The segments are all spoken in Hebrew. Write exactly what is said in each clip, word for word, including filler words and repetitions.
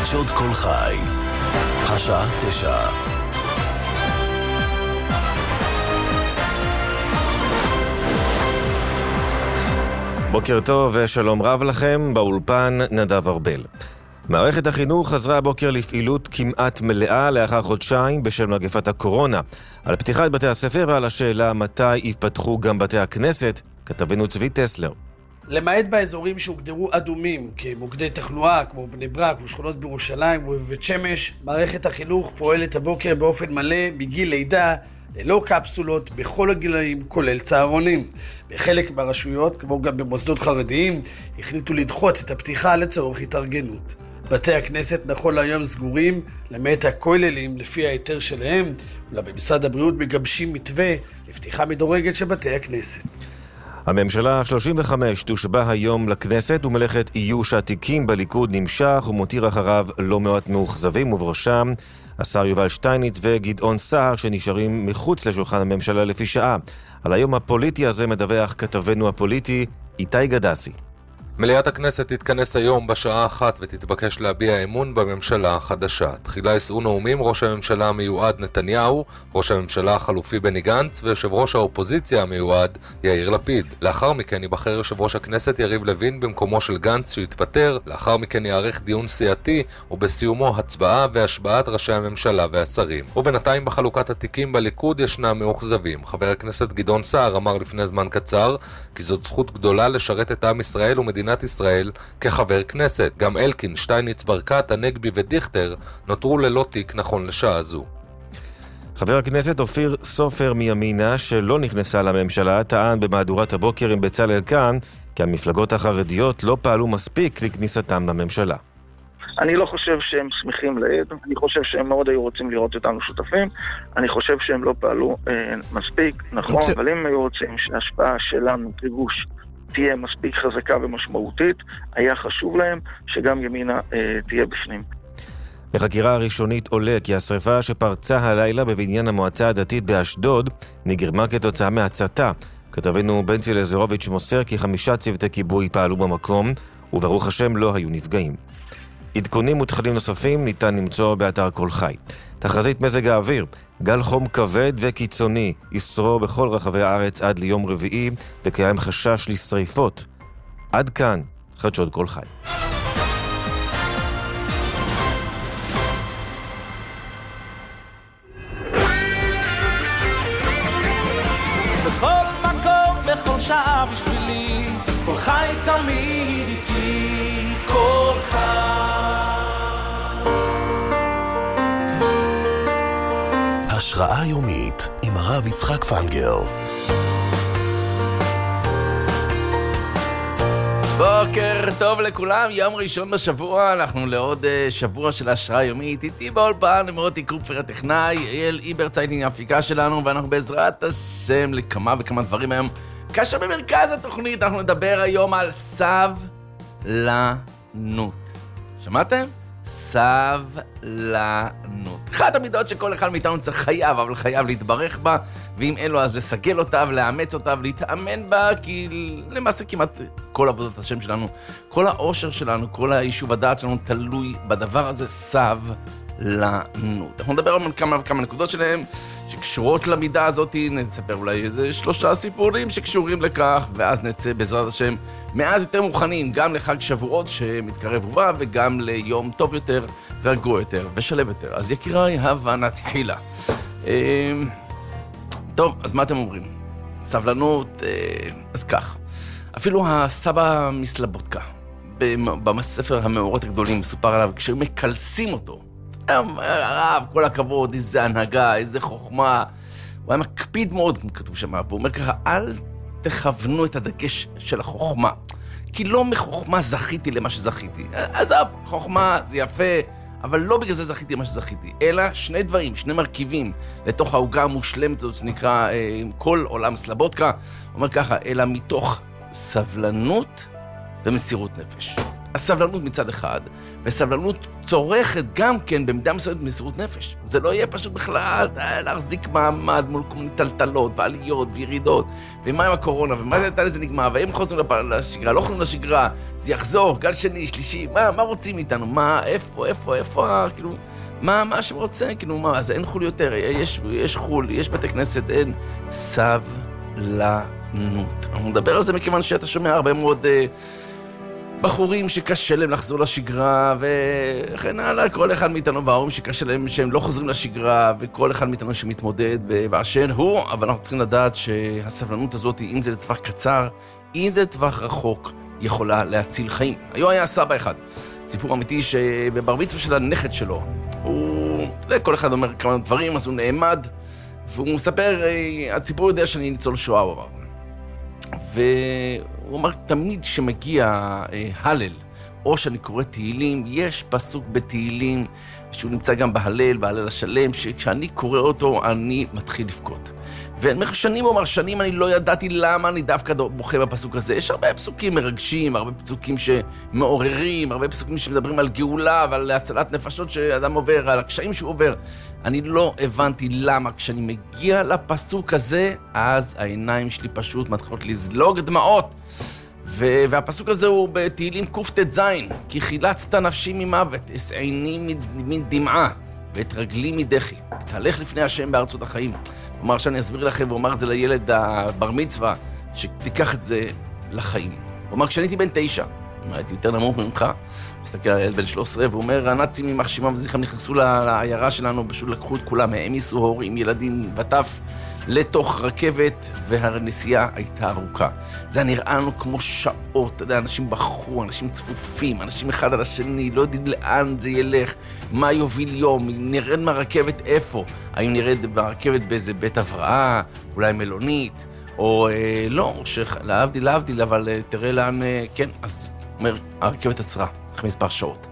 חדשות כל חי, השעה תשע. בוקר טוב ושלום רב לכם, באולפן נדב ארבל. מערכת החינוך חזרה הבוקר לפעילות כמעט מלאה לאחר חודשיים בשל מגפת הקורונה. על פתיחת בתי הספר ועל השאלה מתי יפתחו גם בתי הכנסת, כתבנו צבי טסלר. למעט באזורים שהוגדרו אדומים כמוקדי תחלואה כמו בני ברק ושכונות בירושלים ובבית שמש, מערכת החינוך פועלת הבוקר באופן מלא מגיל לידה ללא קפסולות בכל הגילאים כולל צהרונים. בחלק מהרשויות כמו גם במוסדות חרדיים החליטו לדחות את הפתיחה לצורך התארגנות. בתי הכנסת נכון להיום סגורים למעט הכוללים לפי ההיתר שלהם, ובמשרד הבריאות מגבשים מתווה לפתיחה מדורגת של בתי הכנסת. הממשלה ה-שלושים וחמש תושבע היום לכנסת ומלאכת איוש התיקים בליכוד נמשך ומותיר אחריו לא מעט מאוכזבים, ובראשם השר יובל שטייניץ וגדעון סער שנשארים מחוץ לשולחן הממשלה לפי שעה. על היום הפוליטי הזה מדווח כתבנו הפוליטי איתי גדסי. מליאת הכנסת תתכנס היום בשעה אחת ותתבקש להביע אמון בממשלה החדשה. תחילה ישאו נאומים ראש הממשלה המיועד נתניהו, ראש הממשלה החלופי בני גנץ ויושב ראש האופוזיציה המיועד יאיר לפיד. לאחר מכן ייבחר יושב ראש הכנסת יריב לוין במקומו של גנץ שהתפטר. לאחר מכן יערך דיון סיעתי ובסיומו הצבעה והשבעת ראשי הממשלה והשרים. ובינתיים בחלוקת התיקים בליכוד ישנם מאוכזבים. חבר הכנסת גדעון סער אמר לפני זמן קצר כי זאת זכות גדולה לשרת את עם ישראל ומדינת מדינת ישראל כחבר כנסת. גם אלקין, שטייניץ, ברקת, הנגבי ודיכטר נותרו ללא תיק נכון לשעה זו. חבר הכנסת אופיר סופר מימינה שלא נכנסה לממשלה טען במהדורת הבוקר עם בצלאל כאן כי המפלגות החרדיות לא פעלו מספיק לכניסתם לממשלה. אני לא חושב שהם שמחים לעד, אני חושב שהם מאוד היו רוצים לראות אותנו שותפים, אני חושב שהם לא פעלו אה, מספיק, נכון, רוצה... אבל אם הם היו רוצים שההשפעה שלנו כגוש תהיה מספיק חזקה ומשמעותית, היה חשוב להם שגם ימינה אה, תהיה בפנים. בחקירה הראשונית עולה כי השריפה שפרצה הלילה בבניין המועצה הדתית באשדוד נגרמה כתוצאה מהצתה. כתבנו בנצי לזרוביץ' מוסר כי חמישה צוותי כיבוי פעלו במקום, וברוך השם לא היו נפגעים. עדכונים ותכנים נוספים ניתן למצוא באתר כל חי. תחזית מזג האוויר, גל חום כבד וקיצוני ישרור בכל רחבי הארץ עד ליום רביעי וקיים חשש לשריפות. עד כאן חדשות כל חי. בכל מקום, בכל שעה בשבילי, כל חי תמיד איתי, כל חי. השראה יומית עם הרב יצחק פנגר. בוקר טוב לכולם, יום ראשון בשבוע, אנחנו לעוד uh, שבוע של השראה יומית. איתי באולפן נמרוד קרופר הטכנאי, אייל איבר צייטינג ההפיקה שלנו, ואנחנו בעזרת השם לכמה וכמה דברים היום. כאשר במרכז התוכנית אנחנו נדבר היום על סבלנות. שמעתם? סבלנות. אחת המידות שכל אחד מאיתנו צריך חייב, אבל חייב להתברך בה, ואם אין לו אז לסגל אותה ולאמץ אותה ולהתאמן בה, כי למעשה כמעט כל עבודת השם שלנו, כל האושר שלנו, כל היישוב הדעת שלנו תלוי בדבר הזה, סבלנות. אנחנו נדבר על כמה וכמה נקודות שלהם שקשורות למידה הזאת, נספר אולי איזה שלושה סיפורים שקשורים לכך, ואז נצא בעזרת השם מעט יותר מוכנים גם לחג שבועות שמתקרב ובא, וגם ליום טוב יותר, רגוע יותר ושלב יותר. אז יקיריי, הבה נתחילה. טוב, אז מה אתם אומרים? סבלנות, אז כך. אפילו הסבא מסלבודקה, בספר המאורות הגדולים מסופר עליו, כשמקלסים אותו, הרב, כל הכבוד, איזה הנהגה, איזה חוכמה, הוא היה מקפיד מאוד, כתוב שם, והוא אומר ככה, אל תכוונו את הדגש של החוכמה, כי לא מחוכמה זכיתי למה שזכיתי. עזב, חוכמה זה יפה, אבל לא בגלל זה זכיתי למה שזכיתי, אלא שני דברים, שני מרכיבים לתוך ההוגה המושלמת, זאת שנקרא אה, כל עולם סלבודקה, הוא אומר ככה, אלא מתוך סבלנות ומסירות נפש. הסבלנות מצד אחד, וסבלנות צורכת גם כן במידה מסוימת מסירות נפש. זה לא יהיה פשוט בכלל להחזיק מעמד מול כל מיני טלטלות ועליות וירידות, ומה עם הקורונה, ומה זה, זה נגמר, והם חוזרים לשגרה, לא חוזרים לשגרה, זה יחזור, גל שני, שלישי, מה, מה רוצים איתנו? מה, איפה, איפה, איפה, כאילו, מה, מה שרוצה, כאילו, מה, אז אין חול יותר, יש, יש חול, יש בתי כנסת, אין סבלנות. אנחנו נדבר על זה מכיוון שאתה שומע הרבה מאוד אה, בחורים שקשה להם לחזור לשגרה, וכן הלאה, כל אחד מאיתנו וההורים שקשה להם שהם לא חוזרים לשגרה, וכל אחד מאיתנו שמתמודד באשר הוא, אבל אנחנו צריכים לדעת שהסבלנות הזאת, אם זה לטווח קצר, אם זה לטווח רחוק, יכולה להציל חיים. היום היה סבא אחד, סיפור אמיתי שבבר מצווה של הנכד שלו, הוא, אתה יודע, כל אחד אומר כמה דברים, אז הוא נעמד, והוא מספר, הציבור יודע שאני ניצול שואה, הוא אמר. והוא אמר, תמיד שמגיע אה, הלל, או שאני קורא תהילים, יש פסוק בתהילים, שהוא נמצא גם בהלל, בהלל השלם, שכשאני קורא אותו, אני מתחיל לבכות. ושנים, הוא אמר, שנים אני לא ידעתי למה אני דווקא בוכה בפסוק הזה. יש הרבה פסוקים מרגשים, הרבה פסוקים שמעוררים, הרבה פסוקים שמדברים על גאולה ועל הצלת נפשות שאדם עובר, על הקשיים שהוא עובר. אני לא הבנתי למה. כשאני מגיע לפסוק הזה, אז העיניים שלי פשוט מתחילות לזלוג דמעות. ו- והפסוק הזה הוא בתהילים קט"ז, כי חילצת נפשי ממוות, אסעיני מדמעה, ואת רגלי מדחי. תהלך לפני השם בארצות החיים. הוא אמר שאני אסביר לכם, והוא אמר את זה לילד הבר מצווה, שתיקח את זה לחיים. הוא אמר, כשאני הייתי בן תשע, הייתי יותר נמוך ממך, מסתכל על ילד בן שלוש עשרה, והוא אומר, הנאצים עם מחשימם וזכרם נכנסו לעיירה שלנו, פשוט לקחו את כולם, העמיסו הורים, ילדים וטף, לתוך רכבת, והנסיעה הייתה ארוכה. זה היה נראה לנו כמו שעות, אתה יודע, אנשים בחרו, אנשים צפופים, אנשים אחד על השני, לא יודעים לאן זה ילך, מה יוביל יום, נרד מהרכבת איפה, האם נרד מהרכבת באיזה בית הבראה, אולי מלונית, או אה, לא, שלהבדיל, להבדיל, אבל אה, תראה לאן, אה, כן, אז אומר, הרכבת עצרה, אחרי מספר שעות.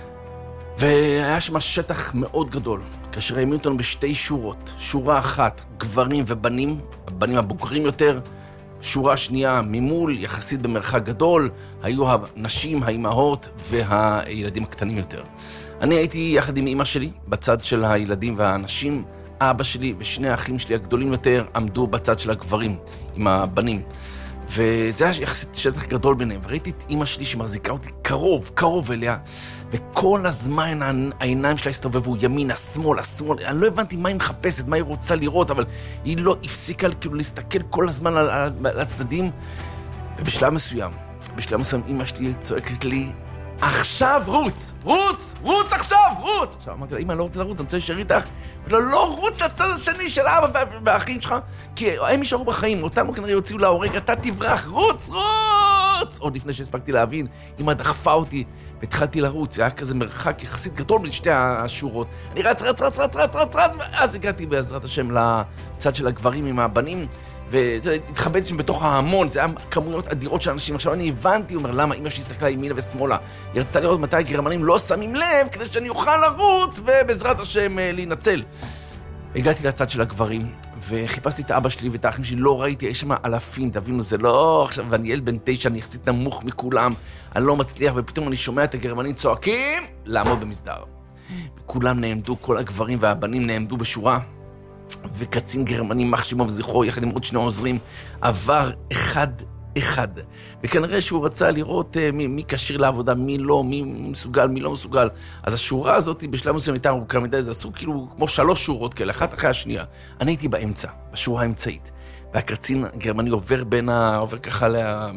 והיה שם שטח מאוד גדול, כאשר העמידו אותנו בשתי שורות, שורה אחת, גברים ובנים, הבנים הבוגרים יותר, שורה שנייה ממול, יחסית במרחק גדול, היו הנשים, האימהות והילדים הקטנים יותר. אני הייתי יחד עם אמא שלי, בצד של הילדים והנשים, אבא שלי ושני האחים שלי הגדולים יותר עמדו בצד של הגברים, עם הבנים. וזה היה יחסית שטח גדול ביניהם, וראיתי את אמא שלי שמחזיקה אותי קרוב, קרוב אליה, וכל הזמן העיניים שלה הסתובבו ימינה, שמאלה, שמאלה, אני לא הבנתי מה היא מחפשת, מה היא רוצה לראות, אבל היא לא הפסיקה כאילו להסתכל כל הזמן על, על, על הצדדים, ובשלב מסוים, בשלב מסוים אמא שלי צועקת לי, עכשיו רוץ, רוץ, רוץ עכשיו, רוץ! עכשיו אמרתי לה, אמא, אני לא רוצה לרוץ, אני רוצה להישאר איתך, ולא, לא רוץ לצד השני של אבא והאחים שלך, כי הם יישארו בחיים, אותנו כנראה יוציאו להורג, אתה תברח, רוץ, רוץ! עוד לפני שהספקתי להבין, אמא דחפה אותי, והתחלתי לרוץ, זה היה כזה מרחק יחסית גדול בין שתי השורות, אני רץ, רץ, רץ, רץ, רץ, רץ, רץ, ואז הגעתי בעזרת השם לצד של הגברים עם הבנים, והתחבאתי שם בתוך ההמון, זה היה כמויות אדירות של אנשים. עכשיו אני הבנתי, אומר, למה אמא שלי הסתכלה ימינה ושמאלה? היא רצתה לראות מתי הגרמנים לא שמים לב, כדי שאני אוכל לרוץ, ובעזרת השם להינצל. הגעתי לצד של הגברים, וחיפשתי את אבא שלי ואת האחים שלי, לא ראיתי, יש שם אלפים, תבינו, זה לא עכשיו, ואני ילד בן תשע, אני יחסית נמוך מכולם, אני לא מצליח, ופתאום אני שומע את הגרמנים צועקים, לעמוד במסדר. וכולם נעמדו, כל הגברים והבנים נעמדו בשורה, וקצין גרמני מחשימו וזכרו, יחד עם עוד שני עוזרים, עבר אחד אחד. וכנראה שהוא רצה לראות uh, מי, מי קשיר לעבודה, מי לא, מי מסוגל, מי לא מסוגל. אז השורה הזאת בשלב מסוים הייתה ארוכה מדי, זה עשו כאילו כמו שלוש שורות כאלה, אחת אחרי השנייה. אני הייתי באמצע, בשורה האמצעית. והקצין הגרמני עובר בין ה... עובר ככה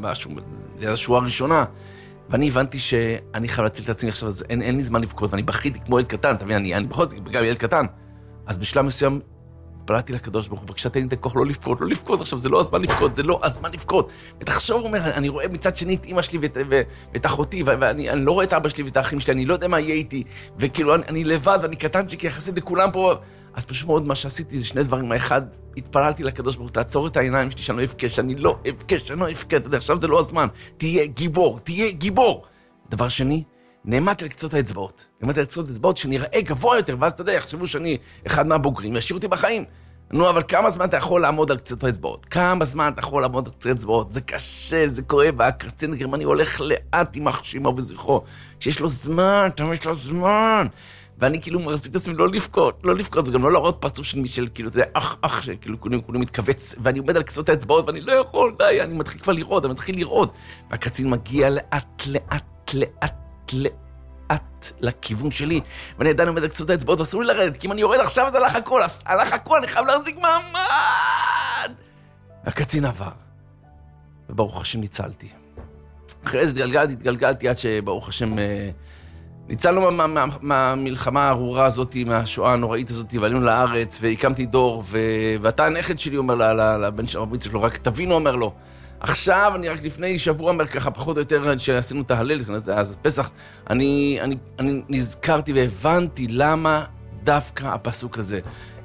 ליד השורה הראשונה, ואני הבנתי שאני חייב להציל את עצמי עכשיו, אז אין, אין לי זמן לבכות, ואני בכיתי כמו ילד קטן, אתה מבין, אני, אני בכל זאת גם ילד קטן. אז בשלב מסוים פלטתי לקדוש ברוך הוא, בבקשה תן לי את הכוח לא לבכות, לא לבכות, עכשיו זה לא הזמן לבכות, זה לא הזמן לבכות. ותחשוב, הוא אומר, אני רואה מצד שני את אמא שלי ואת, ואת אחותי, ואני אני לא רואה את אבא שלי ואת האחים שלי, אני לא יודע מה יהיה איתי, וכאילו אני, אני לבד ואני קטנצ'יק יחסית לכולם פה, אז פשוט מאוד מה שעשיתי זה שני דברים, האחד, התפללתי לקדוש ברוך הוא, תעצור את העיניים שלי שאני לא אבכה, שאני לא אבכה, שאני לא אבכה, עכשיו זה לא הזמן, תהיה גיבור, תהיה גיבור. דבר שני, נעמדתי לקצות האצבעות, נעמדתי לקצות האצבעות שנראה גבוה יותר, ואז אתה יודע, יחשבו שאני אחד מהבוגרים, ישאיר אותי בחיים. נו, אבל כמה זמן אתה יכול לעמוד על קצת האצבעות? כמה זמן אתה יכול לעמוד על קצת האצבעות? זה קשה, זה כואב, והקצין הגרמני הולך לאט עם החשימו וזכרו, שיש לו זמן, תמיד יש לו זמן. ואני כאילו מחזיק את עצמי לא לבכות, לא לבכות, וגם לא להראות פרצוף של מישל, כאילו, אתה יודע, אח, אח, שכאילו כולם, כולם מתכווץ, ואני עומד על קצות האצבעות, ואני לא יכול, די, אני מתחיל כבר לראות, אני מתחיל לראות. והקצין מגיע לאט, לאט, לאט, לאט, לכיוון שלי, ואני עדיין עומד על קצות האצבעות, ואסור לי לרדת, כי אם אני יורד עכשיו, אז הלך הכל, הלך הכל, אני חייב להחזיק מעמד. והקצין עבר, וברוך השם ניצלתי. אחרי זה התגלגלתי, התגלגלתי עד שברוך השם ניצלנו מה, מה, מהמלחמה הארורה הזאת, מהשואה הנוראית הזאת, ועלינו לארץ, והקמתי דור, ו... ואתה הנכד שלי אומר לבן של הרב שלו, רק תבינו, אומר לו, עכשיו, אני רק לפני שבוע אומר ככה, פחות או יותר, שעשינו את ההלל, אז פסח, אני, אני, אני נזכרתי והבנתי למה דווקא הפסוק הזה.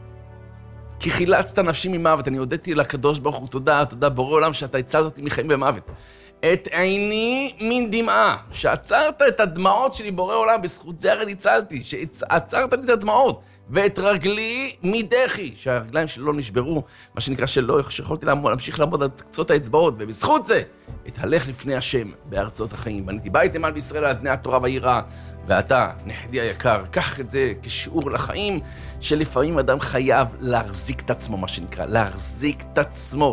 כי חילצת נפשי ממוות, אני הודיתי לקדוש ברוך הוא, תודה, תודה, בורא עולם, שאתה הצלת אותי מחיים במוות. את עיני מן דמעה, שעצרת את הדמעות שלי בורא עולם, בזכות זה הרי ניצלתי, שעצרת לי את הדמעות, ואת רגלי מדחי, שהרגליים שלי לא נשברו, מה שנקרא שלא, שיכולתי לעמוד, להמשיך לעמוד על קצות האצבעות, ובזכות זה, התהלך לפני השם בארצות החיים. בניתי בית נאמן בישראל על אדני התורה והיראה, ואתה, נכדי היקר, קח את זה כשיעור לחיים, שלפעמים אדם חייב להחזיק את עצמו, מה שנקרא, להחזיק את עצמו,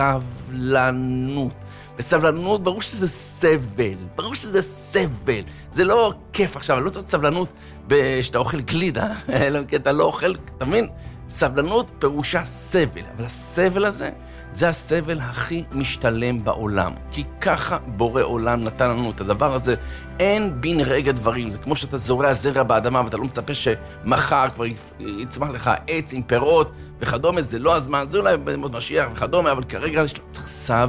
סבלנות. בסבלנות, ברור שזה סבל, ברור שזה סבל. זה לא כיף עכשיו, אני לא צריך סבלנות שאתה אוכל גלידה, אלא כי אתה לא אוכל, אתה מבין? סבלנות פירושה סבל, אבל הסבל הזה, זה הסבל הכי משתלם בעולם. כי ככה בורא עולם נתן לנו את הדבר הזה. אין בין רגע דברים, זה כמו שאתה זורע זרע באדמה, ואתה לא מצפה שמחר כבר יצמח לך עץ עם פירות וכדומה, זה לא הזמן, זה אולי במות משיח וכדומה, אבל כרגע צריך סב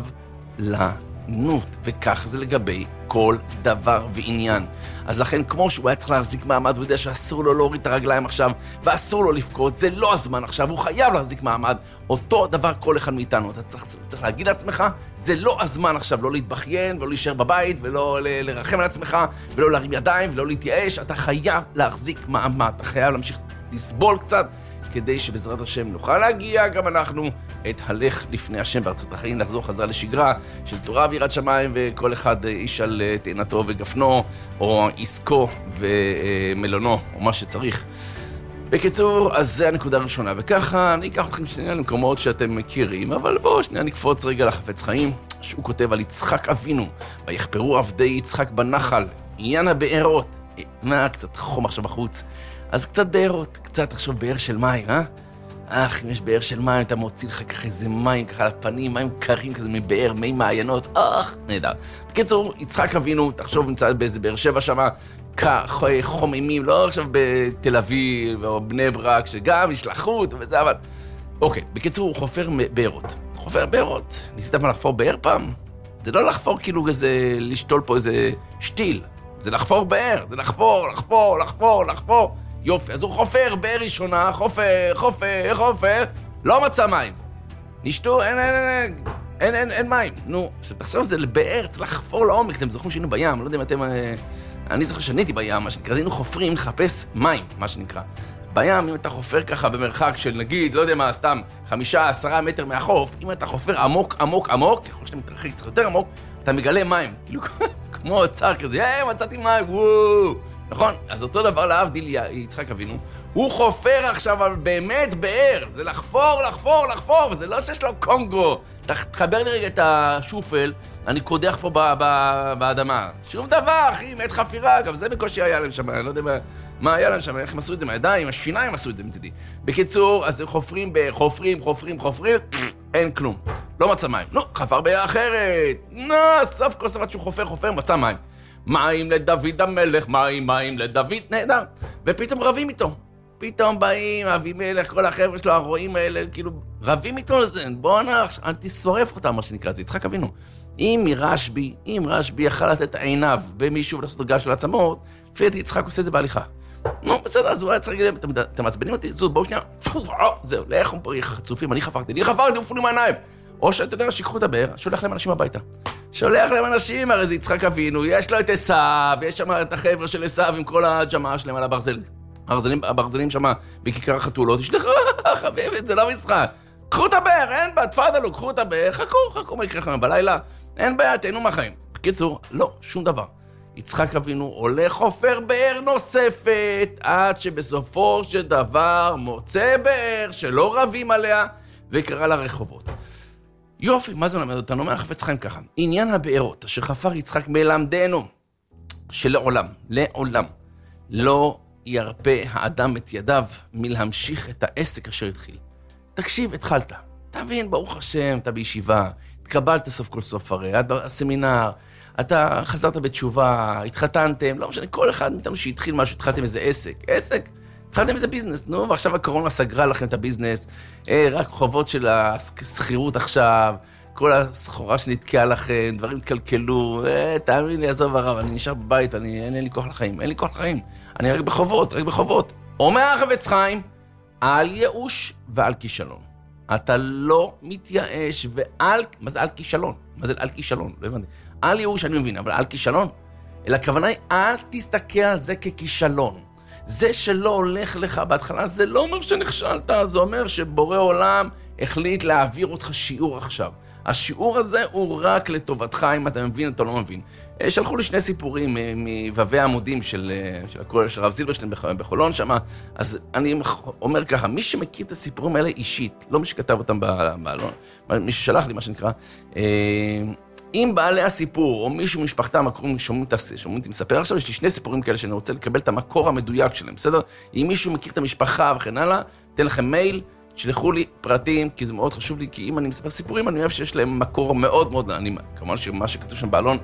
לנות, וכך זה לגבי כל דבר ועניין. אז לכן, כמו שהוא היה צריך להחזיק מעמד, הוא יודע שאסור לו להוריד את הרגליים עכשיו, ואסור לו לפקוד, זה לא הזמן עכשיו, הוא חייב להחזיק מעמד. אותו דבר כל אחד מאיתנו. אתה צריך, צריך להגיד לעצמך, זה לא הזמן עכשיו, לא להתבכיין, ולא להישאר בבית, ולא ל- לרחם על עצמך, ולא להרים ידיים, ולא להתייאש. אתה חייב להחזיק מעמד, אתה חייב להמשיך לסבול קצת, כדי שבעזרת השם נוכל להגיע גם אנחנו את הלך לפני השם בארצות החיים, לחזור חזרה לשגרה של תורה ויראת שמיים, וכל אחד איש על תאנתו וגפנו, או עסקו ומלונו, או מה שצריך. בקיצור, אז זה הנקודה הראשונה, וככה אני אקח אתכם שנייה למקומות שאתם מכירים, אבל בואו שנייה נקפוץ רגע לחפץ חיים, שהוא כותב על יצחק אבינו, ויחפרו עבדי יצחק בנחל, עניין הבארות. מה, קצת חום עכשיו בחוץ. אז קצת בארות, קצת עכשיו באר של מים, אה? אך, אם יש באר של מים, אתה מוציא לך ככה איזה מים ככה על הפנים, מים קרים כזה מבאר, מי מעיינות, אך, נהדר. בקיצור, יצחק אבינו, תחשוב, נמצא באיזה באר שבע שמה, חוממים, לא עכשיו בתל אביב או בני ברק, שגם ישלחות וזה, אבל... אוקיי, בקיצור, הוא חופר בארות. חופר בארות. ניסית מה לחפור באר פעם? זה לא לחפור כאילו איזה, לשתול פה איזה שתיל. זה לחפור באר, זה לחפור, לחפור, לחפור, לחפור. יופי, אז הוא חופר באר ראשונה, חופר, חופר, חופר, לא מצא מים. נשתו, אין, אין, אין, אין, אין, אין מים. נו, שתחשוב, זה לבאר, צריך לחפור לעומק, אתם זוכרים שהיינו בים, לא יודע אם אתם... אני זוכר שניתי בים, מה שנקרא, היינו חופרים לחפש מים, מה שנקרא. בים, אם אתה חופר ככה במרחק של נגיד, לא יודע מה, סתם, חמישה, עשרה מטר מהחוף, אם אתה חופר עמוק, עמוק, עמוק, ככל שאתה מתרחק צריך יותר עמוק, אתה מגלה מים, כאילו כמו אוצר כזה, היי, מצאתי מים, וואו. נכון? אז אותו דבר להבדיל יצחק אבינו, הוא חופר עכשיו על באמת באר, זה לחפור, לחפור, לחפור, וזה לא שיש לו קונגו. תחבר לי רגע את השופל, אני קודח פה ב- ב- באדמה. שום דבר, אחי, מת חפירה, גם זה בקושי היה להם שם, אני לא יודע מה, מה היה להם שם, איך הם עשו את זה מהידיים, השיניים עשו את זה מצדי. בקיצור, אז הם חופרים, חופרים, חופרים, חופרים, אין כלום. לא מצא מים. נו, חפר באר אחרת. נו, סוף כל סוף שהוא חופר, חופר, מצא מים. מים לדוד המלך, מים, מים לדוד, נהדר. ופתאום רבים איתו. פתאום באים, אבימלך, כל החבר'ה שלו, הרועים האלה, כאילו, רבים איתו לזה. בוא נח, אל תשורף אותם, מה שנקרא, זה יצחק אבינו. אם רשב"י, אם רשב"י יכל לתת עיניו במישהו ולעשות את גל של עצמות, לפי דעתי יצחק עושה את זה בהליכה. נו, בסדר, אז הוא היה צריך להגיד להם, אתם מעצבנים אותי? זו, בואו שנייה, זהו, לאיך הם חצופים, אני חפרתי, אני חפרתי, הם פונים מהעיניים. או שאתה יודע, שיקחו את הבאר, שולח להם אנשים הביתה. שולח להם אנשים, הרי זה יצחק אבינו, יש לו את עשיו, יש שם את החבר'ה של עשיו עם כל הג'מעה שלהם על הברזל. הברזלים שם בכיכר החתולות, ישלחו, חביבת, זה לא משחק. קחו את הבאר, אין בעיה, תפאדלו, קחו את הבאר, חכו, חכו, מה יקרה לכם בלילה? אין בעיה, תהנו מהחיים. בקיצור, לא, שום דבר. יצחק אבינו הולך חופר באר נוספת, עד שבסופו של דבר מוצא באר שלא רבים עליה, וקרא לה רחובות. יופי, מה זה מלמד אותנו? אומר החפץ חיים ככה. עניין הבארות, אשר חפר יצחק מלמדנו, שלעולם, לעולם, לא ירפה האדם את ידיו מלהמשיך את העסק אשר התחיל. תקשיב, התחלת. תבין, ברוך השם, אתה בישיבה, התקבלת סוף כל סוף הרי, את בסמינר, אתה חזרת בתשובה, התחתנתם, לא משנה, כל אחד מאיתנו שהתחיל משהו, התחלתם איזה עסק. עסק, התחלתם איזה ביזנס, נו, ועכשיו הקורונה סגרה לכם את הביזנס, אה, רק חובות של הסחירות עכשיו, כל הסחורה שנתקעה לכם, דברים התקלקלו, אה, תאמין לי, עזוב הרב, אני נשאר בבית, אני, אין לי כוח לחיים, אין לי כוח לחיים, אני רק בחובות, רק בחובות. אומר החפץ חיים, על ייאוש ועל כישלון. אתה לא מתייאש ועל... מה זה על כישלון? מה זה על כישלון? לא הבנתי. על ייאוש אני מבין, אבל על כישלון? אלא הכוונה היא, אל תסתכל על זה ככישלון. זה שלא הולך לך בהתחלה, זה לא אומר שנכשלת, זה אומר שבורא עולם החליט להעביר אותך שיעור עכשיו. השיעור הזה הוא רק לטובתך, אם אתה מבין, אתה לא מבין. שלחו לי שני סיפורים מבבי העמודים של, של, של, של רב זילברשטיין בחולון שם, אז אני אומר ככה, מי שמכיר את הסיפורים האלה אישית, לא מי שכתב אותם בעלון, מי ששלח לי מה שנקרא, אם בעלי הסיפור, או מישהו משפחתם, הקוראים שומעים אותי מספר, עכשיו יש לי שני סיפורים כאלה שאני רוצה לקבל את המקור המדויק שלהם, בסדר? אם מישהו מכיר את המשפחה וכן הלאה, תן לכם מייל, תשלחו לי פרטים, כי זה מאוד חשוב לי, כי אם אני מספר סיפורים, אני אוהב שיש להם מקור מאוד מאוד, אני, כמובן שמה שכתוב שם בעלון,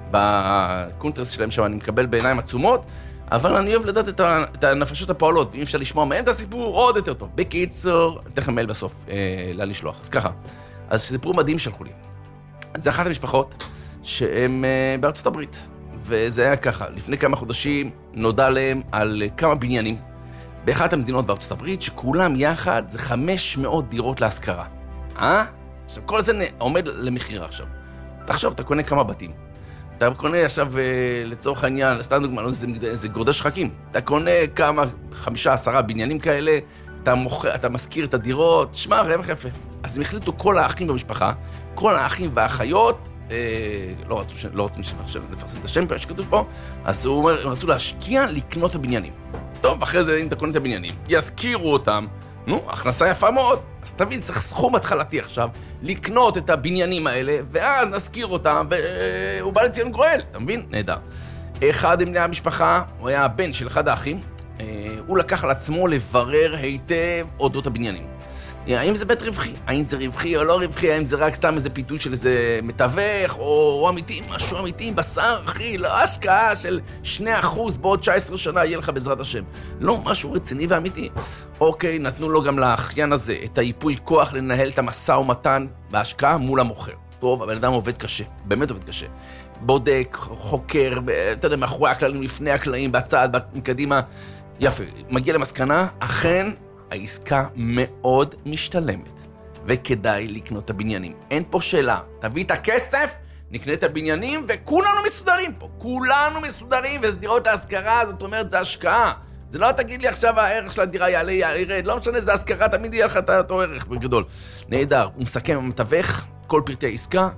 בקונטרס שלהם שם, אני מקבל בעיניים עצומות, אבל אני אוהב לדעת את, ה, את הנפשות הפועלות, ואם אפשר לשמוע מהם את הסיפור, עוד יותר טוב. בקיצור, אני אתן לכם מייל בסוף, אה, לאן לשלוח. אז ככה, אז סיפור מדהים שלחו לי. זה אחת המשפחות שהן אה, בארצות הברית, וזה היה ככה, לפני כמה חודשים נודע להם על כמה בניינים, באחת המדינות בארצות הברית, שכולם יחד זה חמש מאות דירות להשכרה. אה? עכשיו, כל זה עומד למחיר עכשיו. תחשוב, אתה קונה כמה בתים. אתה קונה עכשיו, לצורך העניין, סתם דוגמה, לא זה, זה גורדי שחקים. אתה קונה כמה, חמישה, עשרה בניינים כאלה, אתה, מוכר, אתה מזכיר את הדירות, שמע, רווח יפה. אז הם החליטו כל האחים במשפחה, כל האחים והאחיות, אה, לא רצו, לא רוצים לפרסם את השם שכתוב פה, אז הוא אומר, הם רצו להשקיע לקנות הבניינים. טוב, אחרי זה, אם אתה קונה את הבניינים, יזכירו אותם, נו, הכנסה יפה מאוד. אז תבין, צריך סכום התחלתי עכשיו, לקנות את הבניינים האלה, ואז נזכיר אותם, והוא בא לציון גואל, אתה מבין? נהדר. אחד מבני המשפחה, הוא היה הבן של אחד האחים, הוא לקח על עצמו לברר היטב אודות הבניינים. האם זה בית רווחי? האם זה רווחי או לא רווחי? האם זה רק סתם איזה פיתוי של איזה מתווך או, או אמיתי? משהו אמיתי, בשר, אחי, לא השקעה של שני אחוז בעוד תשע עשרה שנה יהיה לך בעזרת השם. לא, משהו רציני ואמיתי. אוקיי, נתנו לו גם לאחיין הזה את היפוי כוח לנהל את המשא ומתן בהשקעה מול המוכר. טוב, הבן אדם עובד קשה, באמת עובד קשה. בודק, חוקר, אתה יודע, מאחורי הכללים, לפני הכללים, בצד, מקדימה. יפה, מגיע למסקנה, אכן, העסקה מאוד משתלמת, וכדאי לקנות את הבניינים. אין פה שאלה, תביא את הכסף, נקנה את הבניינים, וכולנו מסודרים פה. כולנו מסודרים, וזה דירות להשכרה, זאת אומרת, זה השקעה. זה לא תגיד לי עכשיו הערך של הדירה יעלה, יעלה, ירד, לא משנה, זה השכרה, תמיד יהיה לך את אותו ערך בגדול. נהדר, הוא מסכם המתווך, כל פרטי העסקה,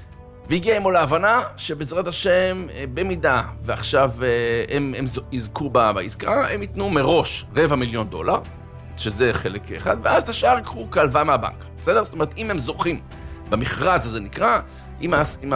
והגיע עמו להבנה שבעזרת השם, במידה, ועכשיו הם, הם יזכו בעסקה, הם ייתנו מראש רבע מיליון דולר, שזה חלק אחד, ואז את השאר יקחו כהלוואה מהבנק. בסדר? זאת אומרת, אם הם זוכים במכרז הזה נקרא, אם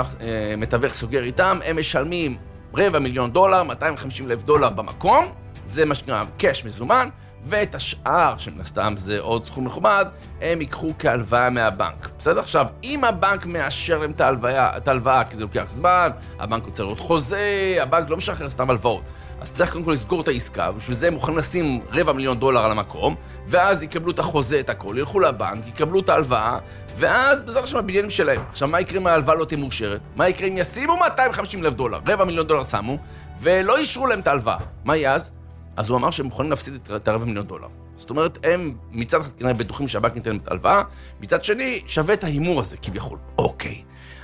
המתווך סוגר איתם, הם משלמים רבע מיליון דולר, מאתיים וחמישים אלף דולר במקום, זה מה שנקרא קש מזומן, ואת השאר, שמן זה עוד סכום מכובד, הם ייקחו כהלוואה מהבנק. בסדר? עכשיו, אם הבנק מאשר להם את ההלוואה, כי זה לוקח זמן, הבנק רוצה לראות חוזה, הבנק לא משחרר סתם הלוואות. אז צריך קודם כל לסגור את העסקה, בשביל זה הם מוכנים לשים רבע מיליון דולר על המקום, ואז יקבלו את החוזה, את הכל, ילכו לבנק, יקבלו את ההלוואה, ואז בעזרת השם הבניינים שלהם. עכשיו, מה יקרה אם ההלוואה לא תהיה מאושרת? מה יקרה אם ישימו מאתיים וחמישים אלף דולר? רבע מיליון דולר שמו, ולא אישרו להם את ההלוואה. מה יהיה אז? אז הוא אמר שהם מוכנים להפסיד את הרבע מיליון דולר. זאת אומרת, הם מצד אחד כנראה בטוחים שהבנק ניתן להם את ההלוואה, מצד שני, שווה את ההימור הזה כביכול. אוקיי.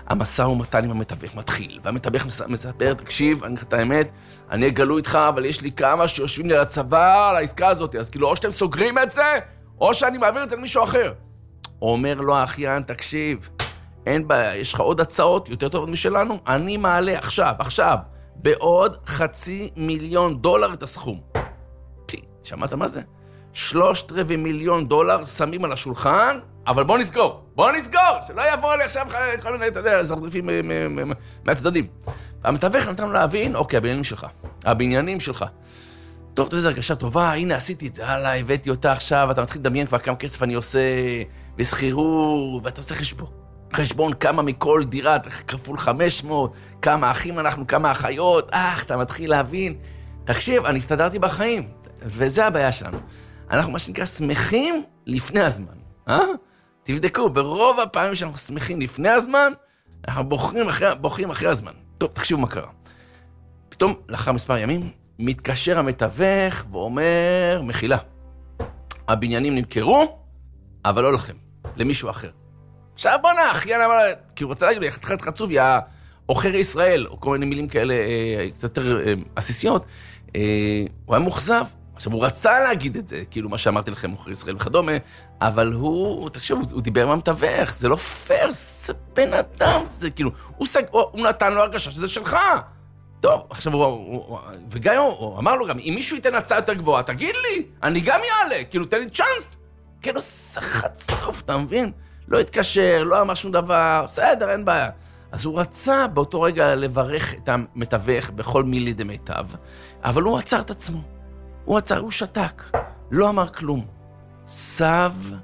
המסע ומתן עם המתווך מתחיל, והמתווך מספר, תקשיב, אני אגיד את האמת, אני אגלו איתך, אבל יש לי כמה שיושבים לי על הצבא, על העסקה הזאת, אז כאילו, או שאתם סוגרים את זה, או שאני מעביר את זה למישהו אחר. אומר לו האחיין, תקשיב, אין בעיה, יש לך עוד הצעות יותר טובות משלנו? אני מעלה עכשיו, עכשיו, בעוד חצי מיליון דולר את הסכום. פי, שמעת מה זה? שלושת רבעי מיליון דולר שמים על השולחן, אבל בוא נסגור, בוא נסגור, שלא יבוא לי עכשיו כל מיני, אתה יודע, זרזריפים מהצדדים. המתווך נתן לו להבין, אוקיי, הבניינים שלך, הבניינים שלך. טוב, אתה יודע, זו הרגשה טובה, הנה עשיתי את זה, הלאה, הבאתי אותה עכשיו, אתה מתחיל לדמיין כבר כמה כסף אני עושה בסחירות, ואתה עושה חשבון. חשבון כמה מכל דירה, כפול חמש מאות, כמה אחים אנחנו, כמה אחיות, אך, אתה מתחיל להבין. תקשיב, אני הסתדרתי בחיים, וזה הבעיה שלנו. אנחנו מה שנקרא שמחים לפני הזמן, אה? תבדקו, ברוב הפעמים שאנחנו שמחים לפני הזמן, אנחנו בוחרים אחרי, בוחרים אחרי הזמן. טוב, תקשיבו מה קרה. פתאום, לאחר מספר ימים, מתקשר המתווך ואומר, מחילה, הבניינים נמכרו, אבל לא לכם, למישהו אחר. עכשיו בוא נח, יאללה, כי הוא רוצה להגיד לי, חתיכת חצוף, יא עוכר ישראל, או כל מיני מילים כאלה קצת יותר עסיסיות, הוא היה מוחזב. עכשיו, הוא רצה להגיד את זה, כאילו מה שאמרתי לכם, עוכר ישראל וכדומה, אבל הוא, תחשב, הוא דיבר מהמתווך, זה לא פייר, זה בן אדם, זה כאילו, הוא, סג, הוא, הוא נתן לו הרגשה שזה שלך. טוב, עכשיו הוא, הוא וגם הוא, הוא אמר לו גם, אם מישהו ייתן הצעה יותר גבוהה, תגיד לי, אני גם יעלה, כאילו, תן לי צ'אנס. כאילו, זה חצוף, אתה מבין? לא התקשר, לא אמר שום דבר, בסדר, אין בעיה. אז הוא רצה באותו רגע לברך את המתווך בכל מילי דמיטב, אבל הוא עצר את עצמו. הוא עצר, הוא שתק, לא אמר כלום. סבלנות.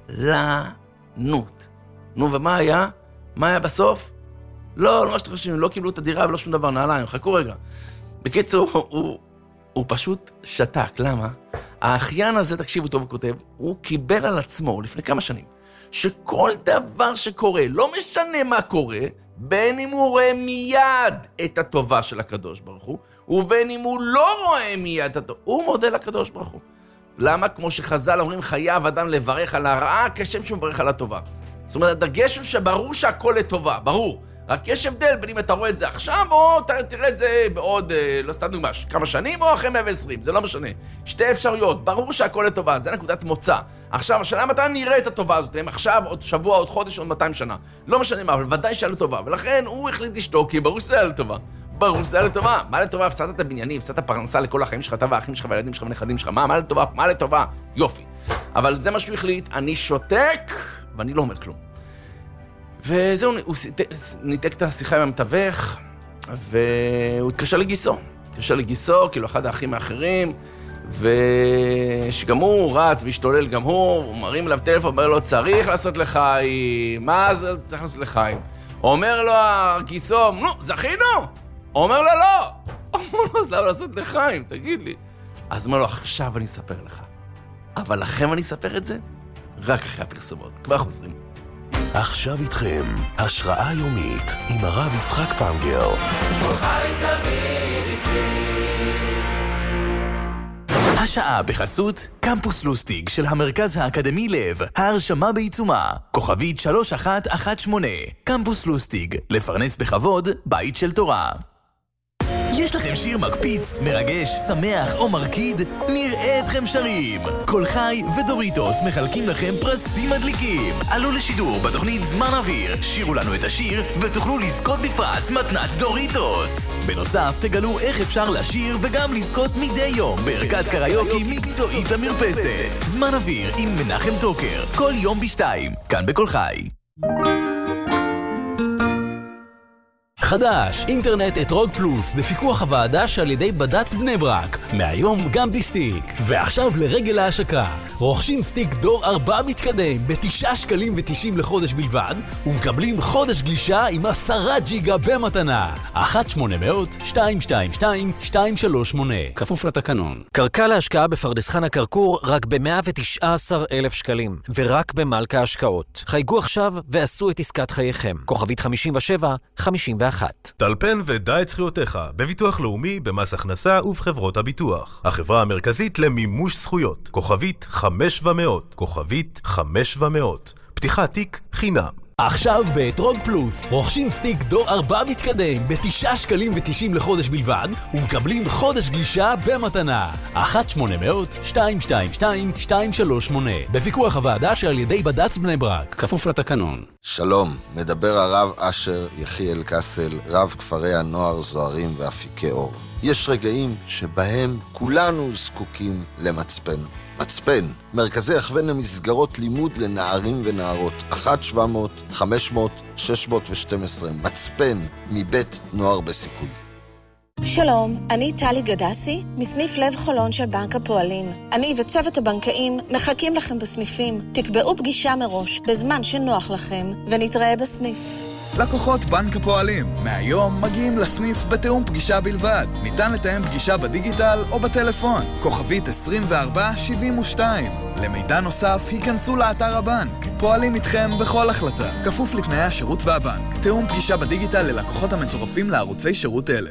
נו, ומה היה? מה היה בסוף? לא, לא מה שאתם חושבים, לא קיבלו את הדירה ולא שום דבר, נעליים, חכו רגע. בקיצור, הוא, הוא, הוא פשוט שתק, למה? האחיין הזה, תקשיבו טוב, הוא כותב, הוא קיבל על עצמו לפני כמה שנים, שכל דבר שקורה, לא משנה מה קורה, בין אם הוא רואה מיד את הטובה של הקדוש ברוך הוא, ובין אם הוא לא רואה מיד את הטובה, הוא מודה לקדוש ברוך הוא. למה? כמו שחז"ל אומרים, חייב אדם לברך על הרעה, כשם שהוא מברך על הטובה. זאת אומרת, הדגש הוא שברור שהכל לטובה, ברור. רק יש הבדל בין אם אתה רואה את זה עכשיו, או תראה את זה בעוד, לא סתם דוגמה, כמה שנים, או אחרי מאה ועשרים, זה לא משנה. שתי אפשרויות, ברור שהכל לטובה, זה נקודת מוצא. עכשיו, השאלה מתי נראה את הטובה הזאת, הם עכשיו, עוד שבוע, עוד חודש, עוד מאתיים שנה. לא משנה מה, אבל ודאי שהיה לטובה, ולכן הוא החליט לשתוק, כי ברור שזה היה לטובה. ברור שזה היה לטובה. מה לטובה? הפסדת את הבניינים, הפסדת פרנסה לכל החיים שלך, אתה והאחים שלך והילדים שלך ונכדים שלך. מה, מה לטובה? מה לטובה? יופי. אבל זה מה שהוא החליט, אני שותק, ואני לא אומר כלום. וזהו, הוא ניתק את השיחה עם המתווך, והוא התקשר לגיסו. התקשר לגיסו, כאילו אחד האחים האחרים, ושגם הוא רץ והשתולל גם הוא, הוא מרים אליו טלפון, אומר לו, צריך לעשות לחיים, מה זה צריך לעשות לחיים? אומר לו הגיסו, נו, זכינו? אומר לו, לא. אומר לו, אז למה לעשות לחיים, תגיד לי. אז אומר לו, עכשיו אני אספר לך. אבל לכם אני אספר את זה? רק אחרי הפרסומות. כבר חוזרים. עכשיו איתכם, השראה יומית עם הרב יצחק פנגר. השעה בחסות קמפוס לוסטיג של המרכז האקדמי לב, ההרשמה בעיצומה, כוכבית שלוש אחת אחת שמונה, קמפוס לוסטיג, לפרנס בכבוד, בית של תורה. יש לכם שיר מקפיץ, מרגש, שמח או מרקיד? נראה אתכם שרים. כל חי ודוריטוס מחלקים לכם פרסים מדליקים. עלו לשידור בתוכנית זמן אוויר, שירו לנו את השיר ותוכלו לזכות בפרס מתנת דוריטוס. בנוסף תגלו איך אפשר לשיר וגם לזכות מדי יום בערכת קריוקי מקצועית המרפסת. זמן אוויר עם מנחם טוקר, כל יום בשתיים, כאן בכל חי. חדש, אינטרנט אתרוג פלוס, בפיקוח הוועדה שעל ידי בד"ץ בני ברק. מהיום גם בסטיק. ועכשיו לרגל ההשקה. רוכשים סטיק דור ארבע מתקדם בתשעה שקלים ותשעים לחודש בלבד, ומקבלים חודש גלישה עם עשרה ג'יגה במתנה. אחת שמונה מאות שתיים שתיים שתיים שתיים שלוש שמונה. כפוף לתקנון. קרקע להשקעה בפרדס חנה כרכור רק ב-מאה ותשעה עשר אלף שקלים, ורק במלכה השקעות. חייגו עכשיו ועשו את עסקת חייכם. כוכבית חמישים ושבע חמישים ואחת. טלפן ודע את זכויותיך בביטוח לאומי, במס הכנסה ובחברות הביטוח. החברה המרכזית למימוש זכויות. כוכבית חמש ומאות. כוכבית חמש ומאות. פתיחת תיק חינם. עכשיו באתרוג פלוס, רוכשים סטיק דור ארבע מתקדם בתשעה שקלים ותשעים לחודש בלבד, ומקבלים חודש גלישה במתנה. אחת שמונה מאות שתיים שתיים שתיים שתיים שלוש שמונה. בפיקוח הוועדה שעל ידי בד"ץ בני ברק. כפוף לתקנון. שלום, מדבר הרב אשר יחיאל קסל, רב כפרי הנוער זוהרים ואפיקי אור. יש רגעים שבהם כולנו זקוקים למצפן. מצפן, מרכזי הכוון למסגרות לימוד לנערים ונערות, אחת שבע מאות חמש מאות שש מאות ושתים עשרה, מצפן מבית נוער בסיכוי. שלום, אני טלי גדסי, מסניף לב חולון של בנק הפועלים. אני וצוות הבנקאים מחכים לכם בסניפים. תקבעו פגישה מראש, בזמן שנוח לכם, ונתראה בסניף. לקוחות בנק הפועלים, מהיום מגיעים לסניף בתאום פגישה בלבד. ניתן לתאם פגישה בדיגיטל או בטלפון. כוכבית עשרים וארבע שבעים ושתיים. למידע נוסף, היכנסו לאתר הבנק. פועלים איתכם בכל החלטה. כפוף לתנאי השירות והבנק. תאום פגישה בדיגיטל ללקוחות המצורפים לערוצי שירות אלה.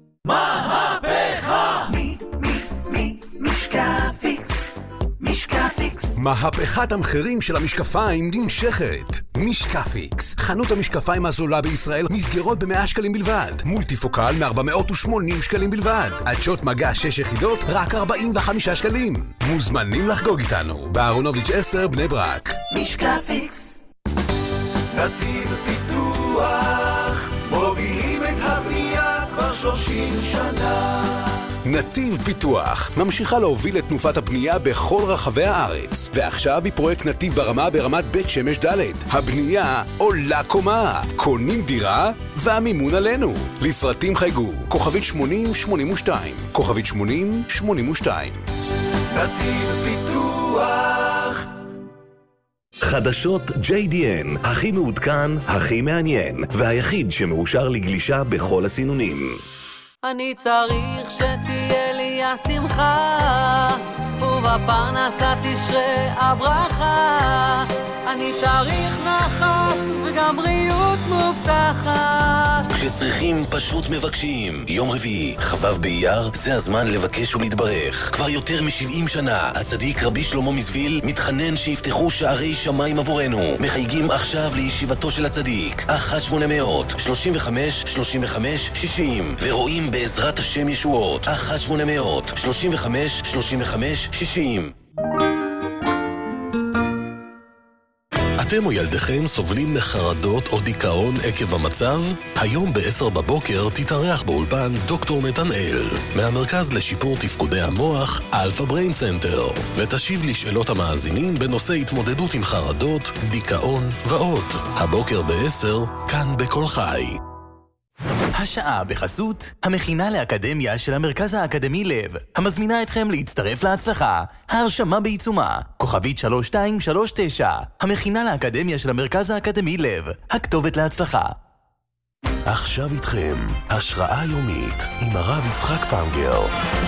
מהפכה! מי, מי, מי, משקפיקס. משקפיקס. מהפכת המחירים של המשקפיים נמשכת. משקפיקס, חנות המשקפיים הזולה בישראל, מסגרות ב-מאה שקלים בלבד. מולטיפוקל מ-ארבע מאות ושמונים שקלים בלבד. עדשות מגע שש יחידות, רק ארבעים וחמישה שקלים. מוזמנים לחגוג איתנו. באהרונוביץ' עשר, בני ברק. משקפיקס. נתיב פיתוח, מובילים את הבנייה כבר שלושים שנה. נתיב פיתוח ממשיכה להוביל את תנופת הבנייה בכל רחבי הארץ, ועכשיו היא פרויקט נתיב ברמה ברמת בית שמש ד'. הבנייה עולה קומה, קונים דירה והמימון עלינו. לפרטים חייגו כוכבית שמונים שמונים ושתיים, כוכבית שמונים שמונים ושתיים. נתיב פיתוח. חדשות ג'יי די אן, הכי מעודכן, הכי מעניין, והיחיד שמאושר לגלישה בכל הסינונים. אני צריך שתהיה לי השמחה, ובפרנסה תשרה הברכה. אני צריך נחת וגם בריאות מובטחת. כשצריכים פשוט מבקשים. יום רביעי, חבב באייר, זה הזמן לבקש ולהתברך. כבר יותר מ-שבעים שנה, הצדיק רבי שלמה מזוויל מתחנן שיפתחו שערי שמיים עבורנו. מחייגים עכשיו לישיבתו של הצדיק, אחת שמונה מאות שלושים וחמש שלושים וחמש שישים, ורואים בעזרת השם ישועות, אחת שמונה מאות שלושים וחמש שלושים וחמש שישים. אתם או ילדיכם סובלים מחרדות או דיכאון עקב המצב? היום ב-עשר בבוקר תתארח באולפן דוקטור נתנאל מהמרכז לשיפור תפקודי המוח אלפא בריין סנטר, ותשיב לשאלות המאזינים בנושא התמודדות עם חרדות, דיכאון ועוד. הבוקר ב-עשר, כאן בכל חי. השעה בחסות המכינה לאקדמיה של המרכז האקדמי לב, המזמינה אתכם להצטרף להצלחה. ההרשמה בעיצומה, כוכבית שלוש שתיים שלוש תשע. המכינה לאקדמיה של המרכז האקדמי לב, הכתובת להצלחה. עכשיו איתכם, השראה יומית עם הרב יצחק פנגר.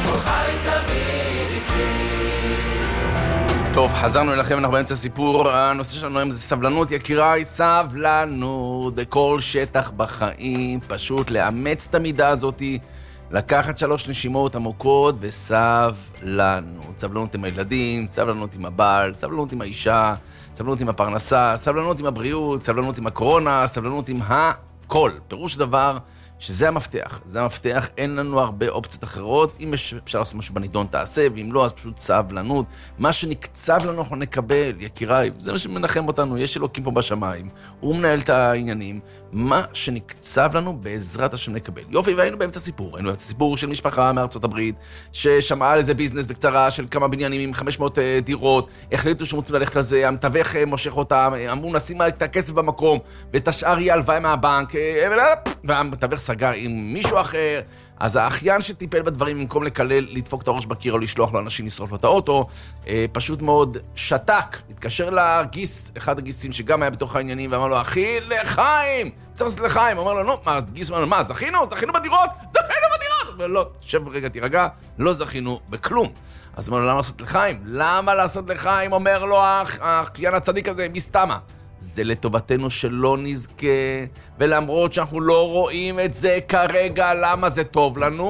טוב, חזרנו אליכם, אנחנו באמצע סיפור. הנושא שלנו היום זה סבלנות, יקיריי, סבלנות. בכל שטח בחיים, פשוט לאמץ את המידה הזאת, לקחת שלוש נשימות עמוקות וסבלנות. סבלנות עם הילדים, סבלנות עם הבעל, סבלנות עם האישה, סבלנות עם הפרנסה, סבלנות עם הבריאות, סבלנות עם הקורונה, סבלנות עם הכל. פירוש דבר שזה המפתח, זה המפתח, אין לנו הרבה אופציות אחרות. אם יש, אפשר לעשות משהו בנידון תעשה, ואם לא, אז פשוט סבלנות. מה שנקצב לנו אנחנו נקבל, יקיריי, זה מה שמנחם אותנו, יש אלוקים פה בשמיים, הוא מנהל את העניינים, מה שנקצב לנו בעזרת השם נקבל. יופי, והיינו באמצע סיפור, היינו באמצע סיפור של משפחה מארצות הברית, ששמעה על איזה ביזנס בקצרה של כמה בניינים עם חמש מאות דירות, החליטו שמוצאים ללכת לזה, המתווך מושך אותם, אמרו נשים את הכסף במקום, ואת השאר יהיה הלוואה מהבנק, והמתווך סגר עם מישהו אחר. אז האחיין שטיפל בדברים, במקום לקלל, לדפוק את הראש בקיר או לשלוח לו אנשים לשרוף לו את האוטו, פשוט מאוד שתק, התקשר לגיס, אחד הגיסים שגם היה בתוך העניינים, ואמר לו, אחי, לחיים, צריך לעשות לחיים. אמר לו, נו, מה, גיס אמר לו, מה, זכינו? זכינו בדירות? זכינו בדירות! אומר לו, לא, שב רגע, תירגע, לא זכינו בכלום. אז אמר לו, למה לעשות לחיים? למה לעשות לחיים? אומר לו, האחיין הצדיק הזה, מסתמה. זה לטובתנו שלא נזכה, ולמרות שאנחנו לא רואים את זה כרגע, למה זה טוב לנו,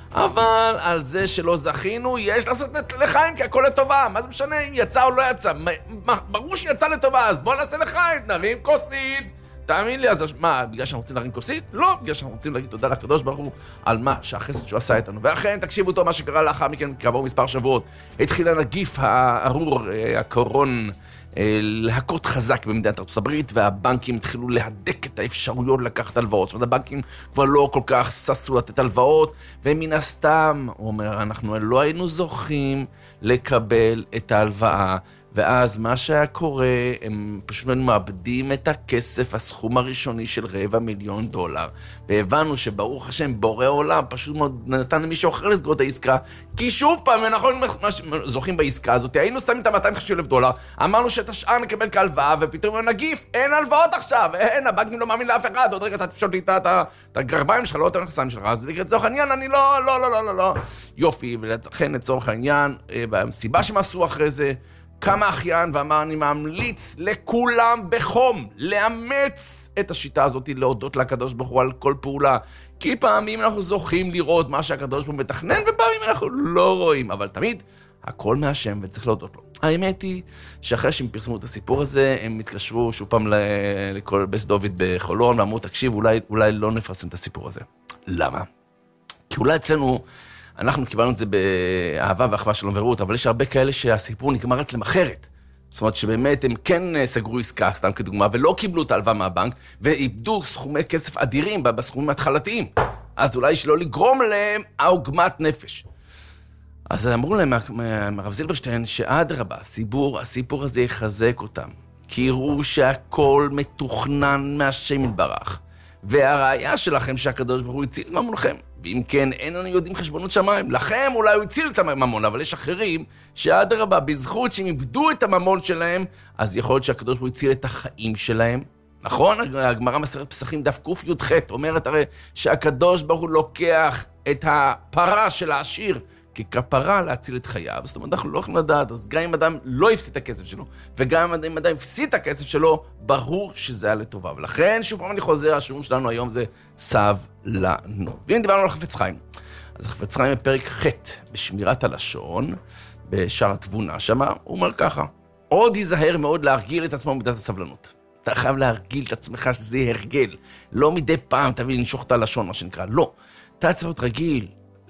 אבל על זה שלא זכינו, יש לעשות לחיים, כי הכל לטובה. מה זה משנה אם יצא או לא יצא? מה, ברור שיצא לטובה, אז בוא נעשה לחיים, נרים כוסית. תאמין לי, אז מה, בגלל שאנחנו רוצים להרים כוסית? לא, בגלל שאנחנו רוצים להגיד תודה לקדוש ברוך הוא על מה שהחסד שהוא עשה איתנו. ואכן, תקשיבו אותו מה שקרה לאחר מכן, כעבור מספר שבועות. התחיל הנגיף הארור, הקורון, להכות חזק במדינת ארצות הברית, והבנקים התחילו להדק את האפשרויות לקחת הלוואות. זאת אומרת, הבנקים כבר לא כל כך ססו לתת הלוואות, ומן הסתם, הוא אומר, אנחנו לא היינו זוכים לקבל את ההלוואה, ואז מה שהיה קורה, הם פשוט מאבדים את הכסף, הסכום הראשוני של רבע מיליון דולר, והבנו שברוך השם, בורא עולם, פשוט מאוד נתן למישהו אחר לסגור את העסקה, כי שוב פעם, אנחנו זוכים בעסקה הזאת, היינו שמים את ה-מאתיים וחמישים אלף דולר, אמרנו שאת השאר נקבל כהלוואה, ופתאום נגיף, אין הלוואות עכשיו, אין, הבנקים לא מאמין לאף אחד, עוד רגע אתה תפשוט לי את הגרביים שלך, לא את הנכסיים שלך, אז לצורך העניין, אני לא, לא, לא, לא, לא, יופי, ולכן לצורך העניין, במסיבה שהם עשו אחרי זה, כמה אחיין ואמר, אני ממליץ לכולם בחום לאמץ את השיטה הזאת, להודות לקדוש ברוך הוא על כל פעולה, כי פעמים אנחנו זוכים לראות מה שהקדוש ברוך הוא מתכנן, ופעמים אנחנו לא רואים, אבל תמיד הכל מהשם וצריך להודות לו. האמת היא שאחרי שהם פרסמו את הסיפור הזה, הם התקשרו שוב פעם לכל בית דוד בחולון, ואמרו, תקשיב, אולי, אולי לא נפרסם את הסיפור הזה. למה? כי אולי אצלנו אנחנו קיבלנו את זה באהבה ואחווה שלום ורעות, אבל יש הרבה כאלה שהסיפור נגמר אצלם אחרת. זאת אומרת שבאמת הם כן סגרו עסקה, סתם כדוגמה, ולא קיבלו את ההלוואה מהבנק, ואיבדו סכומי כסף אדירים בסכומים התחלתיים. אז אולי שלא לגרום להם עוגמת נפש. אז אמרו להם מהרב זילברשטיין, שעד רבה, הסיפור, הסיפור הזה יחזק אותם, כי יראו שהכל מתוכנן מהשם יתברך. והראיה שלכם שהקדוש ברוך הוא הציל את ממונכם. ואם כן, אין לנו יודעים חשבונות שמיים. לכם אולי הוא הציל את הממון, אבל יש אחרים שעד הרבה, בזכות שהם איבדו את הממון שלהם, אז יכול להיות שהקדוש ברוך הוא הציל את החיים שלהם. נכון? הגמרא מסכת פסחים דף ק"ח אומרת הרי שהקדוש ברוך הוא לוקח את הפרה של העשיר ככפרה להציל את חייו. זאת אומרת, אנחנו לא יכולים לדעת, אז גם אם אדם לא הפסיד את הכסף שלו, וגם אם אדם הפסיד את הכסף שלו, ברור שזה היה לטובה. ולכן, שוב פעם אני חוזר, השיעור שלנו היום זה סבלנות. והנה דיברנו על חפץ חיים. אז חפץ חיים בפרק ח' בשמירת הלשון, בשער התבונה שמה, הוא אומר ככה, עוד ייזהר מאוד להרגיל את עצמו במידת הסבלנות. אתה חייב להרגיל את עצמך שזה יהיה הרגל. לא מדי פעם תביא לנשוך את הלשון, מה שנקרא. לא. אתה צריך להיות רגיל,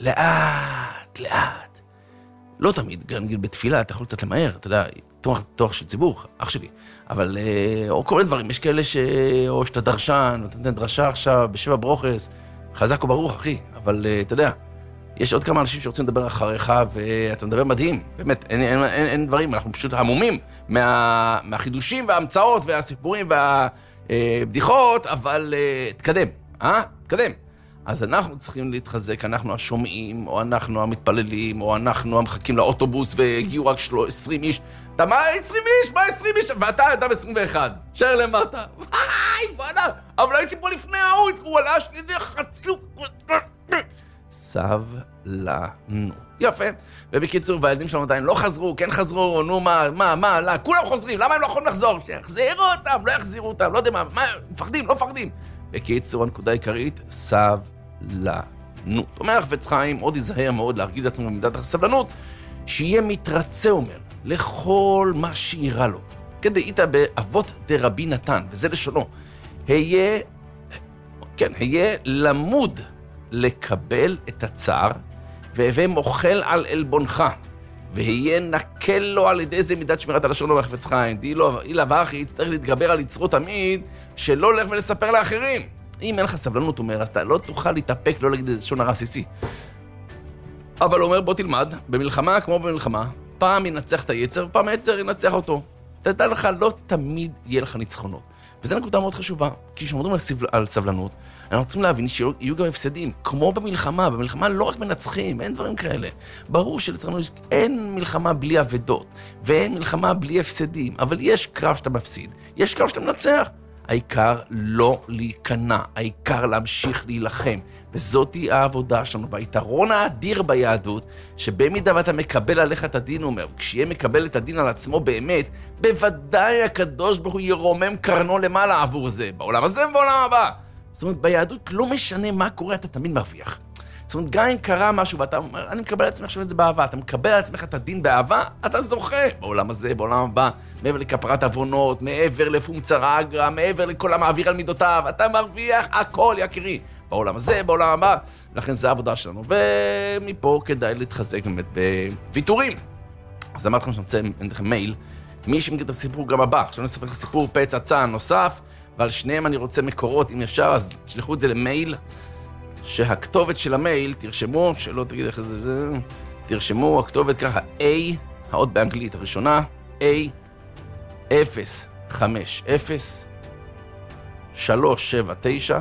לאט, לאט. לא תמיד, רגיל בתפילה, אתה יכול קצת למהר, אתה יודע, תואר, תואר של ציבור, אח שלי. אבל, או כל מיני דברים, יש כאלה ש... או שאתה דרשן, אתה נותן דרשה עכשיו, בשבע ברוכס, חזק וברוך, אחי. אבל, אתה יודע, יש עוד כמה אנשים שרוצים לדבר אחריך, ואתה מדבר מדהים. באמת, אין, אין, אין, אין דברים, אנחנו פשוט המומים מה, מהחידושים וההמצאות והסיפורים והבדיחות, אבל תקדם, אה? תקדם. אז אנחנו צריכים להתחזק, אנחנו השומעים, או אנחנו המתפללים, או אנחנו המחכים לאוטובוס, והגיעו רק עשרים איש. אתה מה עשרים איש? מה עשרים איש? ואתה אדם עשרים ואחת. שער למטה. וואי, בואנה, אבל הייתי פה לפני ההוא, הוא עלה שלי וחצו. סבלנות. יפה. ובקיצור, והילדים שלנו עדיין לא חזרו, כן חזרו, נו מה, מה, מה, לא, כולם חוזרים, למה הם לא יכולים לחזור? שיחזירו אותם, לא יחזירו אותם, לא יודע מה, מה, מפחדים, לא מפחדים. בקיצור, הנקודה העיקרית, סבלנות. אומר החפץ חיים, עוד ייזהר מאוד להרגיל את עצמו במידת הסבלנות, שיהיה מתרצה, אומר, לכל מה שיראה לו. כדאית באבות דרבי נתן, וזה לשונו, היה, כן, היה למוד לקבל את הצער, והווה מוכל על אלבונך, והיה נקל לו על ידי זה מידת שמירת הלשון בחפץ חיים. די לו, אילה ואחי, יצטרך להתגבר על יצרו תמיד, שלא הולך ולספר לאחרים. אם אין לך סבלנות, אומר, אז אתה לא תוכל להתאפק, לא להגיד איזה שון הרסיסי. אבל אומר, בוא תלמד, במלחמה כמו במלחמה, פעם ינצח את היצר, ופעם היצר ינצח אותו. תדע לך, לא תמיד יהיה לך ניצחונות. וזו נקודה מאוד חשובה, כי כשמדברים על, סבל... על סבלנות, אנחנו צריכים להבין שיהיו גם הפסדים, כמו במלחמה. במלחמה לא רק מנצחים, אין דברים כאלה. ברור שלצערנו אין מלחמה בלי אבדות, ואין מלחמה בלי הפסדים, אבל יש קרב שאתה מפסיד, יש קרב שאתה מנצח. העיקר לא להיכנע, העיקר להמשיך להילחם. וזאת היא העבודה שלנו, והיתרון האדיר ביהדות, שבמידה ואתה מקבל עליך את הדין, אומר, כשיהיה מקבל את הדין על עצמו באמת, בוודאי הקדוש ברוך הוא ירומם קרנו למעלה עבור זה, בעולם הזה ובעולם הבא. זאת אומרת, ביהדות לא משנה מה קורה, אתה תמיד מרוויח. זאת אומרת, גם אם קרה משהו, ואתה אומר, אני מקבל על עצמך עכשיו את זה באהבה, אתה מקבל על עצמך את הדין באהבה, אתה זוכה. בעולם הזה, בעולם הבא, מעבר לכפרת עוונות, מעבר לפום צרה אגרא, מעבר לכל המעביר על מידותיו, אתה מרוויח הכל, יקירי. בעולם הזה, בעולם הבא, לכן זה העבודה שלנו. ומפה כדאי להתחזק באמת בוויתורים. אז אמרתי לכם שאני רוצה לכם מייל, מי שמכיר את הסיפור גם הבא, עכשיו אני אספר את הסיפור פצע נוסף, ועל שניהם אני רוצה מקורות, אם אפשר, אז תשלחו את זה למייל, שהכתובת של המייל, תרשמו, שלא תגיד איך זה, תרשמו, הכתובת ככה, A, האות באנגלית הראשונה, A, אפס חמש אפס שלוש שבע תשע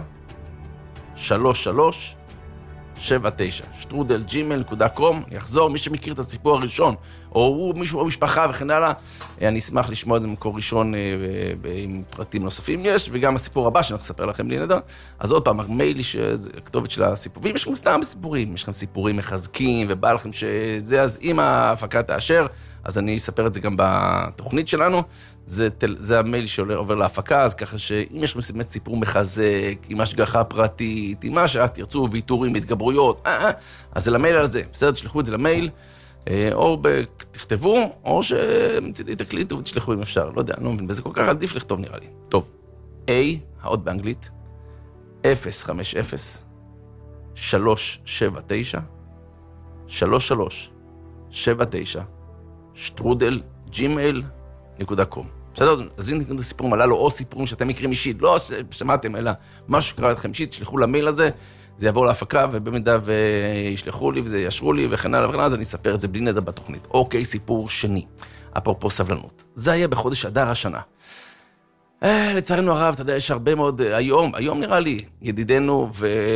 שלוש שלוש שבע תשע שטרודל ג'ימייל נקודה קום. אני אחזור, מי שמכיר את הסיפור הראשון, או הוא מישהו במשפחה וכן הלאה, אני אשמח לשמוע את זה מקור ראשון עם פרטים נוספים יש, וגם הסיפור הבא שאני אספר לכם בלי נדר. אז עוד פעם, המייל לי שזה הכתובת של הסיפור, ואם יש לכם סתם סיפורים, יש לכם סיפורים מחזקים, ובא לכם שזה, אז אם ההפקה תאשר, אז אני אספר את זה גם בתוכנית שלנו. זה, זה המייל שעובר להפקה, אז ככה שאם יש לכם באמת סיפור מחזק, עם השגחה פרטית, עם מה שאת תרצו, ויתורים, התגברויות, אה, אה, אז זה למייל על זה. בסדר, תשלחו את זה למייל, אה, או תכתבו, או שמצידי תקליטו ותשלחו אם אפשר. לא יודע, אני לא מבין, וזה כל כך עדיף לכתוב נראה לי. טוב, A, האות באנגלית, אפס חמש אפס שלוש שבע תשע שלוש שלוש שבע תשע שטרודל ג'ימייל נקודה קום. בסדר, אז אם תקראו את הסיפורים הללו, או סיפורים שאתם מכירים אישית, לא שמעתם, אלא משהו שקרה אתכם אישית, תשלחו למייל הזה, זה יעבור להפקה, ובמידה וישלחו לי, וזה ישרו לי, וכן הלאה, וכן הלאה, אז אני אספר את זה בלי נדר בתוכנית. אוקיי, סיפור שני, אפרופו סבלנות. זה היה בחודש אדר השנה. אה, לצערנו הרב, אתה יודע, יש הרבה מאוד, היום, היום נראה לי, ידידנו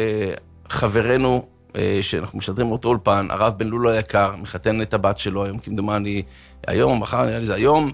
וחברנו, שאנחנו משדרים אותו אולפן, הרב בן לולו היקר, מחתן את הבת שלו, היום כמדומני, היום, מחר, נראה לי זה היום,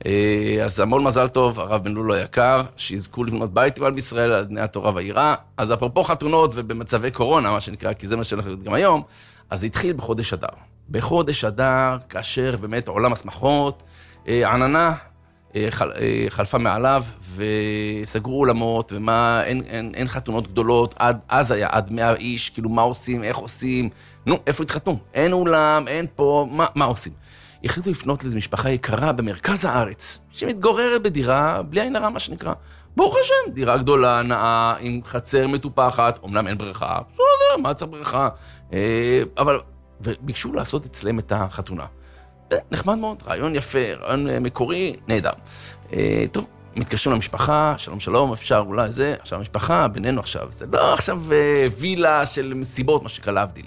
אז המון מזל טוב, הרב בן לולו היקר, שיזכו לבנות בית עם ישראל על בני התורה והיראה. אז אפרופו חתונות ובמצבי קורונה, מה שנקרא, כי זה מה שהולך להיות גם היום, אז זה התחיל בחודש אדר. בחודש אדר, כאשר באמת עולם השמחות, עננה חל, חלפה מעליו, וסגרו אולמות, ומה, אין, אין, אין חתונות גדולות, עד, אז היה עד מאה איש, כאילו מה עושים, איך עושים, נו, איפה התחתנו? אין אולם, אין פה, מה, מה עושים? החליטו לפנות לאיזו משפחה יקרה במרכז הארץ, שמתגוררת בדירה, בלי עין הרע, מה שנקרא. ברוך השם, דירה גדולה, נאה, עם חצר מטופחת, אומנם אין בריכה, בסדר, מה צריך בריכה? אבל, וביקשו לעשות אצלם את החתונה. נחמד מאוד, רעיון יפה, רעיון מקורי, נהדר. טוב, מתקשרים למשפחה, שלום שלום, אפשר אולי זה, עכשיו המשפחה, בינינו עכשיו, זה לא עכשיו וילה של מסיבות, מה שקרה להבדיל.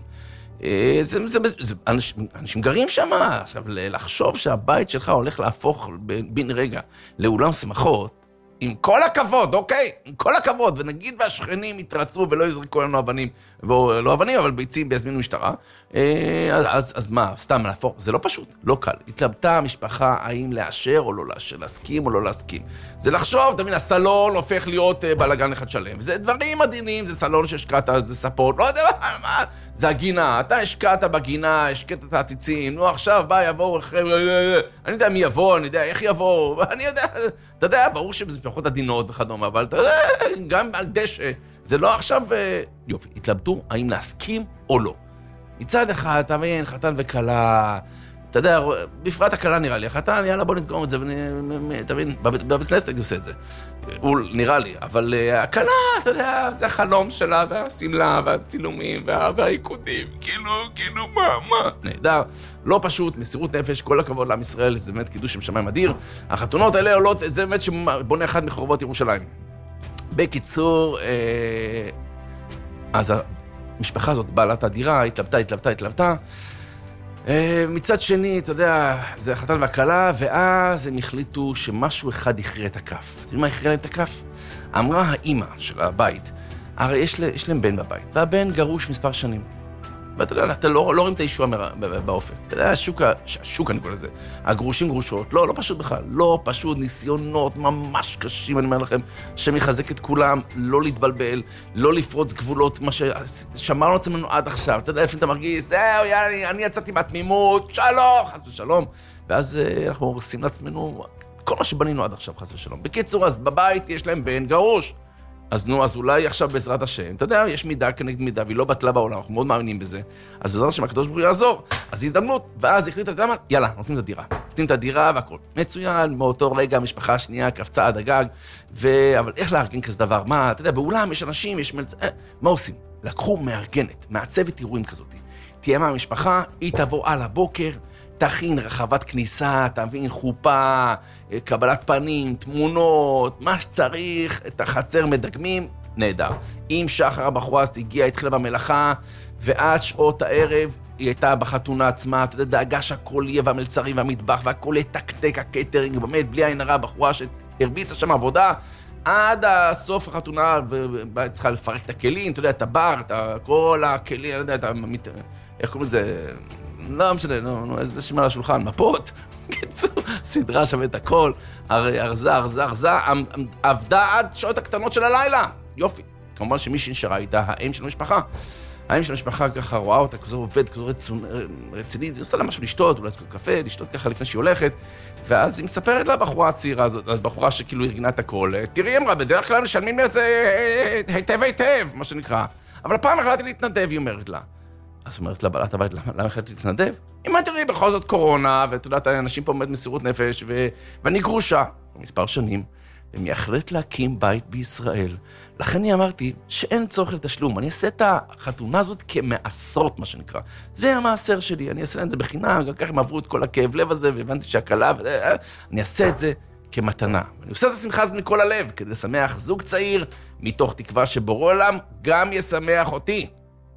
זה, זה, זה, אנשים, אנשים גרים שם, עכשיו לחשוב שהבית שלך הולך להפוך בין רגע לאולם שמחות, עם כל הכבוד, אוקיי? עם כל הכבוד, ונגיד והשכנים יתרצו ולא יזרקו לנו אבנים, לא אבנים, אבל ביצים ביזמינו משטרה, אז, אז, אז מה, סתם להפוך, זה לא פשוט, לא קל. התלבטה המשפחה האם לאשר או לא לאשר, להסכים או לא להסכים. זה לחשוב, תבין, הסלון הופך להיות בלגן אחד שלם, זה דברים עדינים, זה סלון שהשקעת, זה ספות, לא יודע מה, מה, זה הגינה, אתה השקעת בגינה, השקעת את העציצים, נו עכשיו בא, יבואו, אני יודע מי יבוא, אני יודע איך יבוא, אני יודע, אתה יודע, ברור שזה משפחות עדינות וכדומה, אבל אתה יודע, גם על דשא, זה לא עכשיו, יופי, התלבטו האם להסכים או לא. מצד אחד, אתה מבין, חתן וקלה, אתה יודע, בפרט הקלה נראה לי, החתן, יאללה בוא נסגור את זה, אתה מבין, בבית כנסת הייתי עושה את זה, הוא נראה לי, אבל הקלה, אתה יודע, זה החלום שלה, והסמלה, והצילומים, והעיקודים, כאילו, כאילו, מה, מה, נהדר, לא פשוט, מסירות נפש, כל הכבוד לעם ישראל, זה באמת קידוש שם שמיים אדיר, החתונות האלה עולות, זה באמת שבונה אחד מחורבות ירושלים. בקיצור, אז המשפחה הזאת, בעלת הדירה, התלבטה, התלבטה, התלבטה, מצד שני, אתה יודע, זה החתן והקלה, ואז הם החליטו שמשהו אחד יכריע את הכף. אתה יודע מה יכריע להם את הכף? אמרה האמא של הבית, הרי יש, לה, יש להם בן בבית, והבן גרוש מספר שנים. ואתה יודע, אתה לא, לא רואים את הישוע באופק. אתה יודע, השוק, השוק אני קורא לזה, הגרושים גרושות, לא, לא פשוט בכלל, לא פשוט, ניסיונות ממש קשים, אני אומר לכם, שמחזק את כולם, לא להתבלבל, לא לפרוץ גבולות, מה ששמרנו עצמנו עד עכשיו. אתה יודע, לפני אתה מרגיש, זהו, יאללה, אני יצאתי מהתמימות, שלום, חס ושלום. ואז אנחנו הורסים לעצמנו כל מה שבנינו עד עכשיו, חס ושלום. בקיצור, אז בבית יש להם בן גרוש. אז נו, אז אולי עכשיו בעזרת השם, אתה יודע, יש מידה כנגד מידה, והיא לא בטלה בעולם, אנחנו מאוד מאמינים בזה. אז בעזרת השם, הקדוש ברוך הוא יעזור. אז זו הזדמנות, ואז החליטה, אתה יודע מה? יאללה, נותנים את הדירה. נותנים את הדירה והכל. מצוין, מאותו רגע, המשפחה השנייה קפצה עד הגג, ו... אבל איך לארגן כזה דבר? מה, אתה יודע, באולם יש אנשים, יש מלצ... אה, מה עושים? לקחו מארגנת, מעצבת אירועים כזאת. תהיה מהמשפחה, היא תבוא על הבוקר, תכין רחבת כניסה, תבין, חופה, קבלת פנים, תמונות, מה שצריך, את החצר מדגמים, נהדר. אם שחר הבחורה הזאת הגיעה, התחילה במלאכה, ועד שעות הערב היא הייתה בחתונה עצמה, אתה יודע, דאגה שהכל יהיה, והמלצרים והמטבח, והכל יתקתק, הקטרינג, באמת, בלי עין הרע, בחורה שהרביצה שם עבודה, עד הסוף החתונה, וצריכה לפרק את הכלים, אתה יודע, את הבר, את כל הכלים, אני יודע, את המת... איך קוראים לזה? לא משנה, לא, לא, איזה שמה לשולחן, מפות, קיצור, סדרה שווה את הכל, ארזה, ארזה, ארזה, עבדה עד שעות הקטנות של הלילה, יופי. כמובן שמי שנשארה איתה, האם של המשפחה, האם של המשפחה ככה רואה אותה, כזו עובד, כזו רצינית, היא עושה לה משהו לשתות, אולי לעשות קפה, לשתות ככה לפני שהיא הולכת, ואז היא מספרת לה בחורה הצעירה הזאת, אז בחורה שכאילו ארגנה את הכל, תראי אמרה, בדרך כלל משלמים איזה היטב היטב, מה שנקרא, אבל הפעם החלטתי להתנדב, היא אומרת לה. אז אומרת לה, בעלת הבית, למה החלטתי להתנדב? אם תראי, בכל זאת קורונה, ואתה יודעת, אנשים פה באמת מסירות נפש, ו... ואני גרושה, מספר שנים, ומייחלת להקים בית בישראל. לכן אני אמרתי שאין צורך לתשלום, אני אעשה את החתונה הזאת כמעשרות, מה שנקרא. זה המעשר שלי, אני אעשה את זה בחינם, גם ככה הם עברו את כל הכאב לב הזה, והבנתי שהקלה, ו... אני אעשה את זה כמתנה. אני עושה את השמחה הזאת מכל הלב, כדי לשמח זוג צעיר, מתוך תקווה שבורא עולם גם ישמח אותי.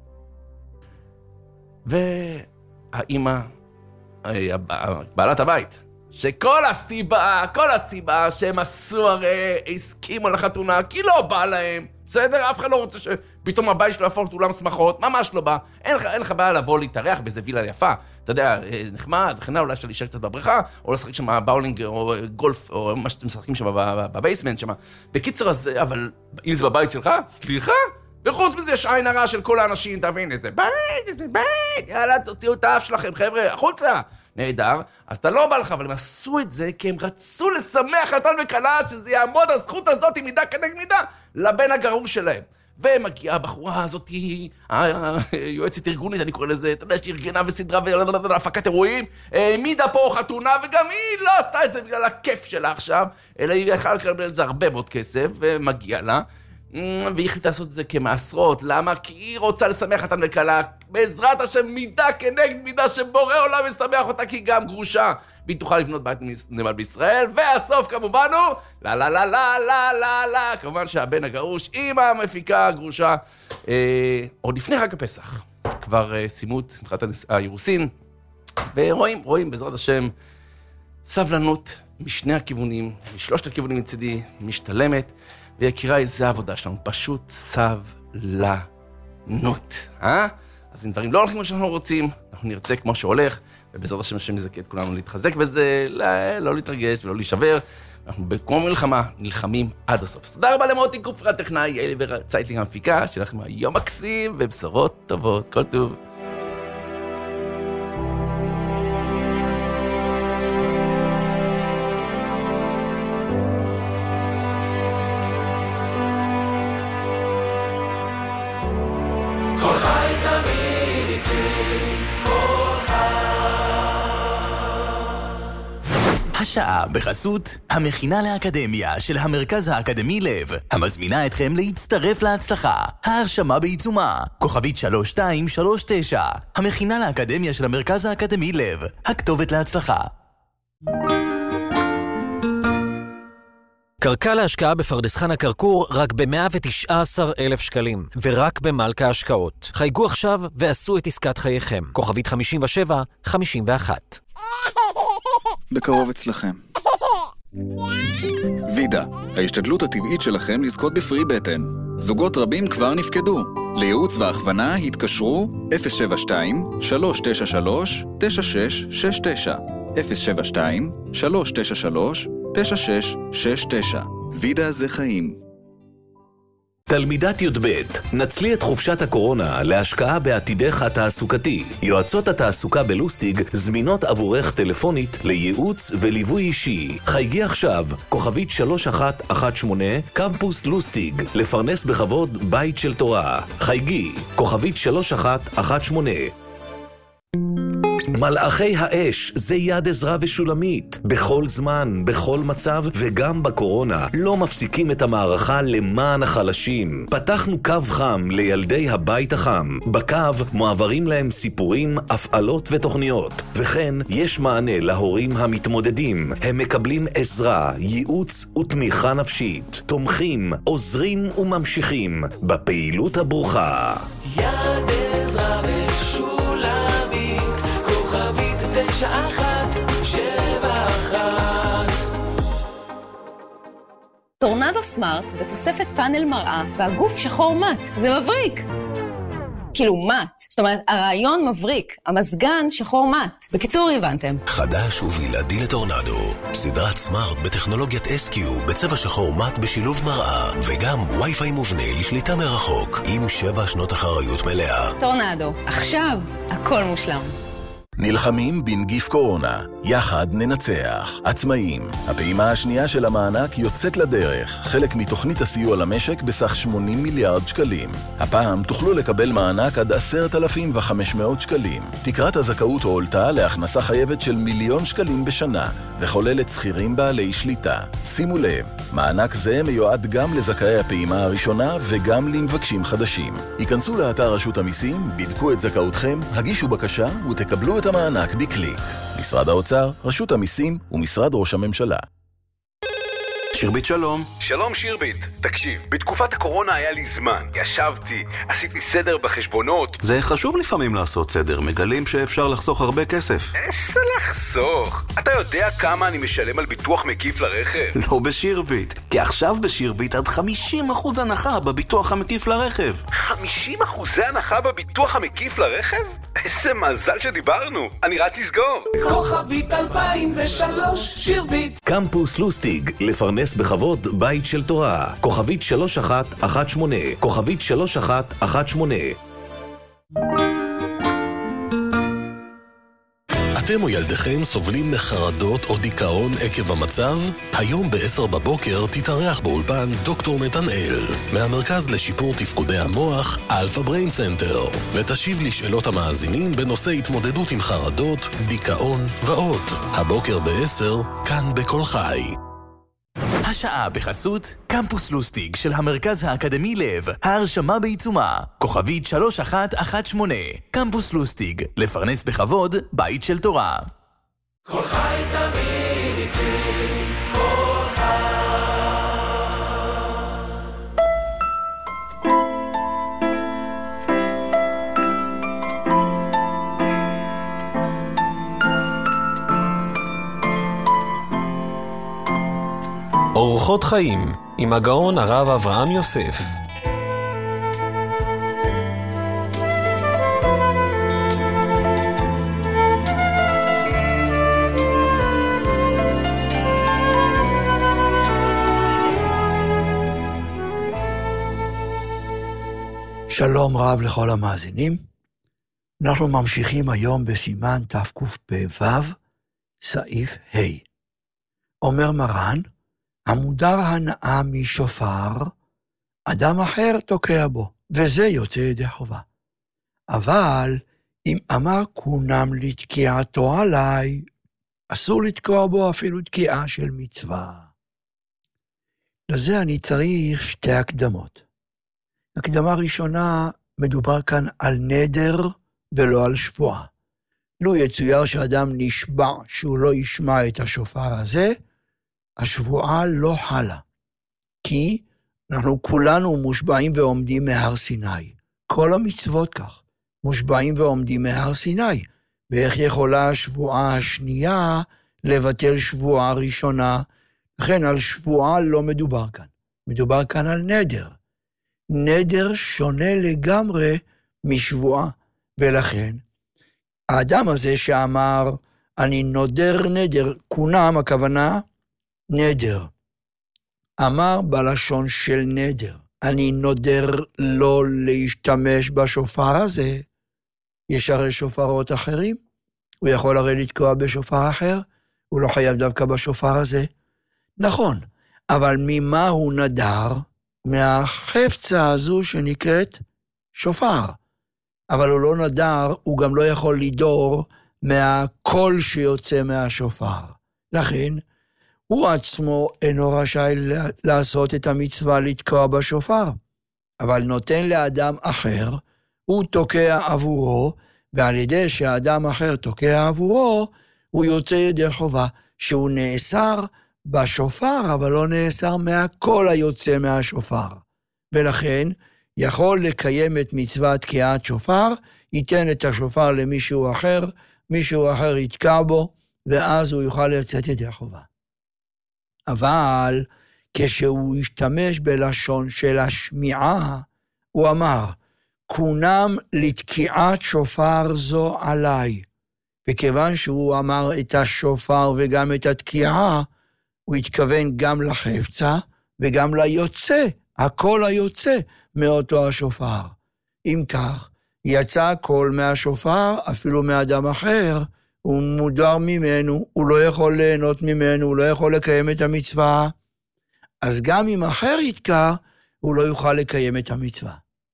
והאימא, בעלת הבית, שכל הסיבה, כל הסיבה שהם עשו הרי, הסכימו לחתונה, כי לא בא להם, בסדר? אף אחד לא רוצה שפתאום הבית שלו יפור את אולם שמחות, ממש לא בא. אין לך, אין לך בעיה לבוא להתארח באיזה וילה יפה, אתה יודע, נחמד, וכנה, אולי אפשר להישאר קצת בבריכה, או לשחק שם באולינג או גולף, או מה שאתם משחקים שם בבייסמנט שם. בקיצר הזה, אבל אם זה בבית שלך, סליחה? וחוץ מזה יש עין הרע של כל האנשים, תבין, איזה בית, איזה בית, יאללה, תוציאו את האף שלכם, חבר'ה, החוצה. נהדר, אז אתה לא בא לך, אבל הם עשו את זה כי הם רצו לשמח חתן וכלה, שזה יעמוד הזכות הזאת עם מידה כנגד מידה, לבן הגרור שלהם. ומגיעה הבחורה הזאת, היועצת ארגונית, אני קורא לזה, אתה יודע, שארגנה וסדרה והפקת אירועים, העמידה פה חתונה, וגם היא לא עשתה את זה בגלל הכיף שלה עכשיו, אלא היא יכלה לקבל על זה הרבה מאוד כסף, ומגיע לה. והיא החליטה לעשות את זה כמעשרות. למה? כי היא רוצה לשמח אותה וכלה, בעזרת השם מידה כנגד מידה שבורא עולם ישמח אותה, כי היא גם גרושה, והיא תוכל לבנות בית נאמן בישראל. והסוף כמובן הוא לה לה לה לה לה לה לה, כמובן שהבן הגרוש עם המפיקה הגרושה, אה, עוד לפני חג הפסח כבר אה, סיימו את שמחת האירוסין, ורואים, רואים בעזרת השם סבלנות משני הכיוונים, משלושת הכיוונים מצידי משתלמת. ויקירה, איזה עבודה שלנו, פשוט סבלנות, אה? אז אם דברים לא הולכים כמו שאנחנו רוצים, אנחנו נרצה כמו שהולך, ובעזרת השם השם יזכה את כולנו להתחזק בזה, לא, לא להתרגש ולא להישבר. אנחנו כמו מלחמה, נלחמים עד הסוף. אז תודה רבה למוטי קופרה, טכנאי, יעלי וצייטלינג המפיקה, שיהיה לכם יום מקסים ובשורות טובות, כל טוב. השעה בחסות המכינה לאקדמיה של המרכז האקדמי לב, המזמינה אתכם להצטרף להצלחה. ההרשמה בעיצומה, כוכבית שלוש שתיים שלוש תשע, המכינה לאקדמיה של המרכז האקדמי לב, הכתובת להצלחה. קרקע להשקעה בפרדס חנה כרכור רק ב-מאה ותשעה עשר אלף שקלים, ורק במלכה השקעות. חייגו עכשיו ועשו את עסקת חייכם. כוכבית חמישים ושבע חמישים ואחת. בקרוב אצלכם. וידה, ההשתדלות הטבעית שלכם לזכות בפרי בטן. זוגות רבים כבר נפקדו. לייעוץ והכוונה התקשרו אפס שבע שתיים שלוש תשע שלוש תשע שש שש תשע אפס שבע שתיים שלוש תשע שלוש תשע שש שש תשע. וידה זה חיים. תלמידת י"ב, נצלי את חופשת הקורונה להשקעה בעתידך התעסוקתי. יועצות התעסוקה בלוסטיג זמינות עבורך טלפונית לייעוץ וליווי אישי. חייגי עכשיו, כוכבית שלוש אחת אחת שמונה, קמפוס לוסטיג, לפרנס בכבוד בית של תורה. חייגי, כוכבית שלוש אחת אחת שמונה. מלאכי האש זה יד עזרא ושולמית. בכל זמן, בכל מצב וגם בקורונה לא מפסיקים את המערכה למען החלשים. פתחנו קו חם לילדי הבית החם. בקו מועברים להם סיפורים, הפעלות ותוכניות. וכן יש מענה להורים המתמודדים. הם מקבלים עזרה, ייעוץ ותמיכה נפשית. תומכים, עוזרים וממשיכים בפעילות הברוכה. יד עזרא ושולמית, כוכבית תשע אחת שבע אחת. טורנדו סמארט בתוספת פאנל מראה והגוף שחור מט. זה מבריק. כאילו מט. זאת אומרת, הרעיון מבריק. המזגן שחור מט. בקיצור, הבנתם. חדש ובלעדי לטורנדו. סדרת סמארט בטכנולוגיית אס קיו בצבע שחור מט בשילוב מראה. וגם וי-פיי מובנה לשליטה מרחוק. עם שבע שנות אחריות מלאה. טורנדו. עכשיו, הכל מושלם. נלחמים בנגיף קורונה, יחד ננצח. עצמאים, הפעימה השנייה של המענק יוצאת לדרך, חלק מתוכנית הסיוע למשק בסך שמונים מיליארד שקלים. הפעם תוכלו לקבל מענק עד עשרת אלפים וחמש מאות שקלים. תקרת הזכאות הועלתה להכנסה חייבת של מיליון שקלים בשנה, וכוללת שכירים בעלי שליטה. שימו לב, מענק זה מיועד גם לזכאי הפעימה הראשונה וגם למבקשים חדשים. היכנסו לאתר רשות המיסים, בדקו את זכאותכם, הגישו בקשה ותקבלו את המענק בקליק. משרד האוצר, רשות המיסים ומשרד ראש הממשלה. שירבית שלום. שלום שירבית. תקשיב, בתקופת הקורונה היה לי זמן. ישבתי, עשיתי סדר בחשבונות. זה חשוב לפעמים לעשות סדר. מגלים שאפשר לחסוך הרבה כסף. איזה לחסוך? אתה יודע כמה אני משלם על ביטוח מקיף לרכב? לא בשירבית. כי עכשיו בשירבית עד חמישים אחוז הנחה בביטוח המקיף לרכב. חמישים אחוז הנחה בביטוח המקיף לרכב? איזה מזל שדיברנו. אני רץ לסגור. כוכבית אלפיים ושלוש שירבית. קמפוס לוסטיג, לפרנס בכבוד בית של תורה. כוכבית שלוש אחת אחת שמונה. כוכבית שלוש אחת אחת שמונה. אתם או ילדיכם סובלים מחרדות או דיכאון עקב המצב? היום ב-עשר בבוקר תתארח באולפן דוקטור נתנאל מהמרכז לשיפור תפקודי המוח אלפא בריין סנטר, ותשיב לשאלות המאזינים בנושא התמודדות עם חרדות, דיכאון ועוד. הבוקר ב-עשר, כאן בכל חי. השעה בחסות קמפוס לוסטיג של המרכז האקדמי לב, ההרשמה בעיצומה, כוכבית שלוש אחת אחת שמונה. קמפוס לוסטיג, לפרנס בכבוד בית של תורה. כל חי תמיד איתי, כל חי. אורחות חיים עם הגאון הרב אברהם יוסף. שלום רב לכל המאזינים. אנחנו ממשיכים היום בסימן תקפ"ו, סעיף ה'. אומר מרן, המודר הנאה משופר, אדם אחר תוקע בו, וזה יוצא ידי חובה. אבל אם אמר כונם לתקיעתו עליי, אסור לתקוע בו אפילו תקיעה של מצווה. לזה אני צריך שתי הקדמות. הקדמה ראשונה, מדובר כאן על נדר ולא על שבועה. לו יצויר שאדם נשבע שהוא לא ישמע את השופר הזה, השבועה לא חלה, כי אנחנו כולנו מושבעים ועומדים מהר סיני. כל המצוות כך, מושבעים ועומדים מהר סיני. ואיך יכולה השבועה השנייה לבטל שבועה ראשונה? לכן על שבועה לא מדובר כאן. מדובר כאן על נדר. נדר שונה לגמרי משבועה. ולכן, האדם הזה שאמר, אני נודר נדר, כונם הכוונה, נדר. אמר בלשון של נדר. אני נודר לא להשתמש בשופר הזה, יש הרי שופרות אחרים, הוא יכול הרי לתקוע בשופר אחר, הוא לא חייב דווקא בשופר הזה. נכון, אבל ממה הוא נדר? מהחפצה הזו שנקראת שופר. אבל הוא לא נדר, הוא גם לא יכול לדור מהקול שיוצא מהשופר. לכן, הוא עצמו אינו רשאי לעשות את המצווה לתקוע בשופר, אבל נותן לאדם אחר, הוא תוקע עבורו, ועל ידי שהאדם אחר תוקע עבורו, הוא יוצא ידי חובה, שהוא נאסר בשופר, אבל לא נאסר מהקול היוצא מהשופר. ולכן, יכול לקיים את מצוות תקיעת שופר, ייתן את השופר למישהו אחר, מישהו אחר יתקע בו, ואז הוא יוכל לצאת ידי חובה. אבל כשהוא ישתמש בלשון של השמיעה, הוא אמר, כונם לתקיעת שופר זו עליי. וכיוון שהוא אמר את השופר וגם את התקיעה, הוא התכוון גם לחפצה וגם ליוצא, הקול היוצא מאותו השופר. אם כך, יצא קול מהשופר, אפילו מאדם אחר, הוא מודר ממנו, הוא לא יכול ליהנות ממנו, הוא לא יכול לקיים את המצווה, אז גם אם אחר יתקע, הוא לא יוכל לקיים את המצווה.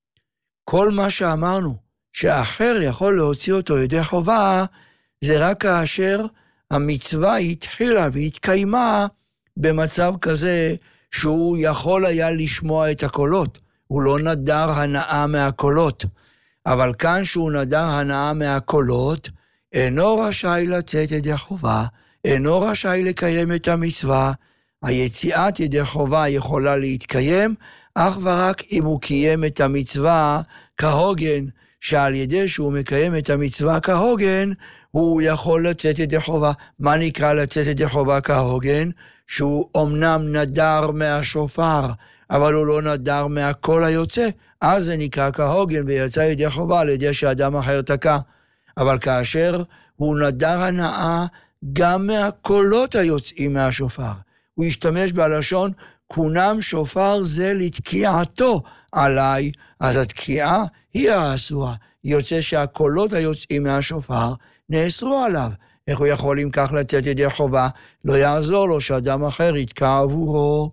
כל מה שאמרנו, שאחר יכול להוציא אותו ידי חובה, זה רק כאשר המצווה התחילה והתקיימה במצב כזה שהוא יכול היה לשמוע את הקולות. הוא לא נדר הנאה מהקולות, אבל כאן שהוא נדר הנאה מהקולות, אינו רשאי לצאת ידי חובה, אינו רשאי לקיים את המצווה. היציאת ידי חובה יכולה להתקיים, אך ורק אם הוא קיים את המצווה כהוגן, שעל ידי שהוא מקיים את המצווה כהוגן, הוא יכול לצאת ידי חובה. מה נקרא לצאת ידי חובה כהוגן? שהוא אומנם נדר מהשופר, אבל הוא לא נדר מהקול היוצא, אז זה נקרא כהוגן ויצא ידי חובה על ידי שאדם אחר תקע. אבל כאשר הוא נדר הנאה גם מהקולות היוצאים מהשופר, הוא ישתמש בלשון, כונם שופר זה לתקיעתו עליי, אז התקיעה היא האסורה. יוצא שהקולות היוצאים מהשופר נאסרו עליו. איך הוא יכול אם כך לצאת ידי חובה? לא יעזור לו שאדם אחר יתקע עבורו.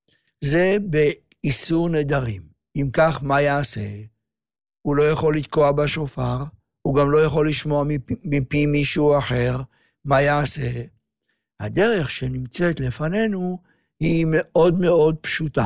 זה באיסור נדרים. אם כך, מה יעשה? הוא לא יכול לתקוע בשופר, הוא גם לא יכול לשמוע מפי, מפי מישהו אחר. מה יעשה? הדרך שנמצאת לפנינו היא מאוד מאוד פשוטה.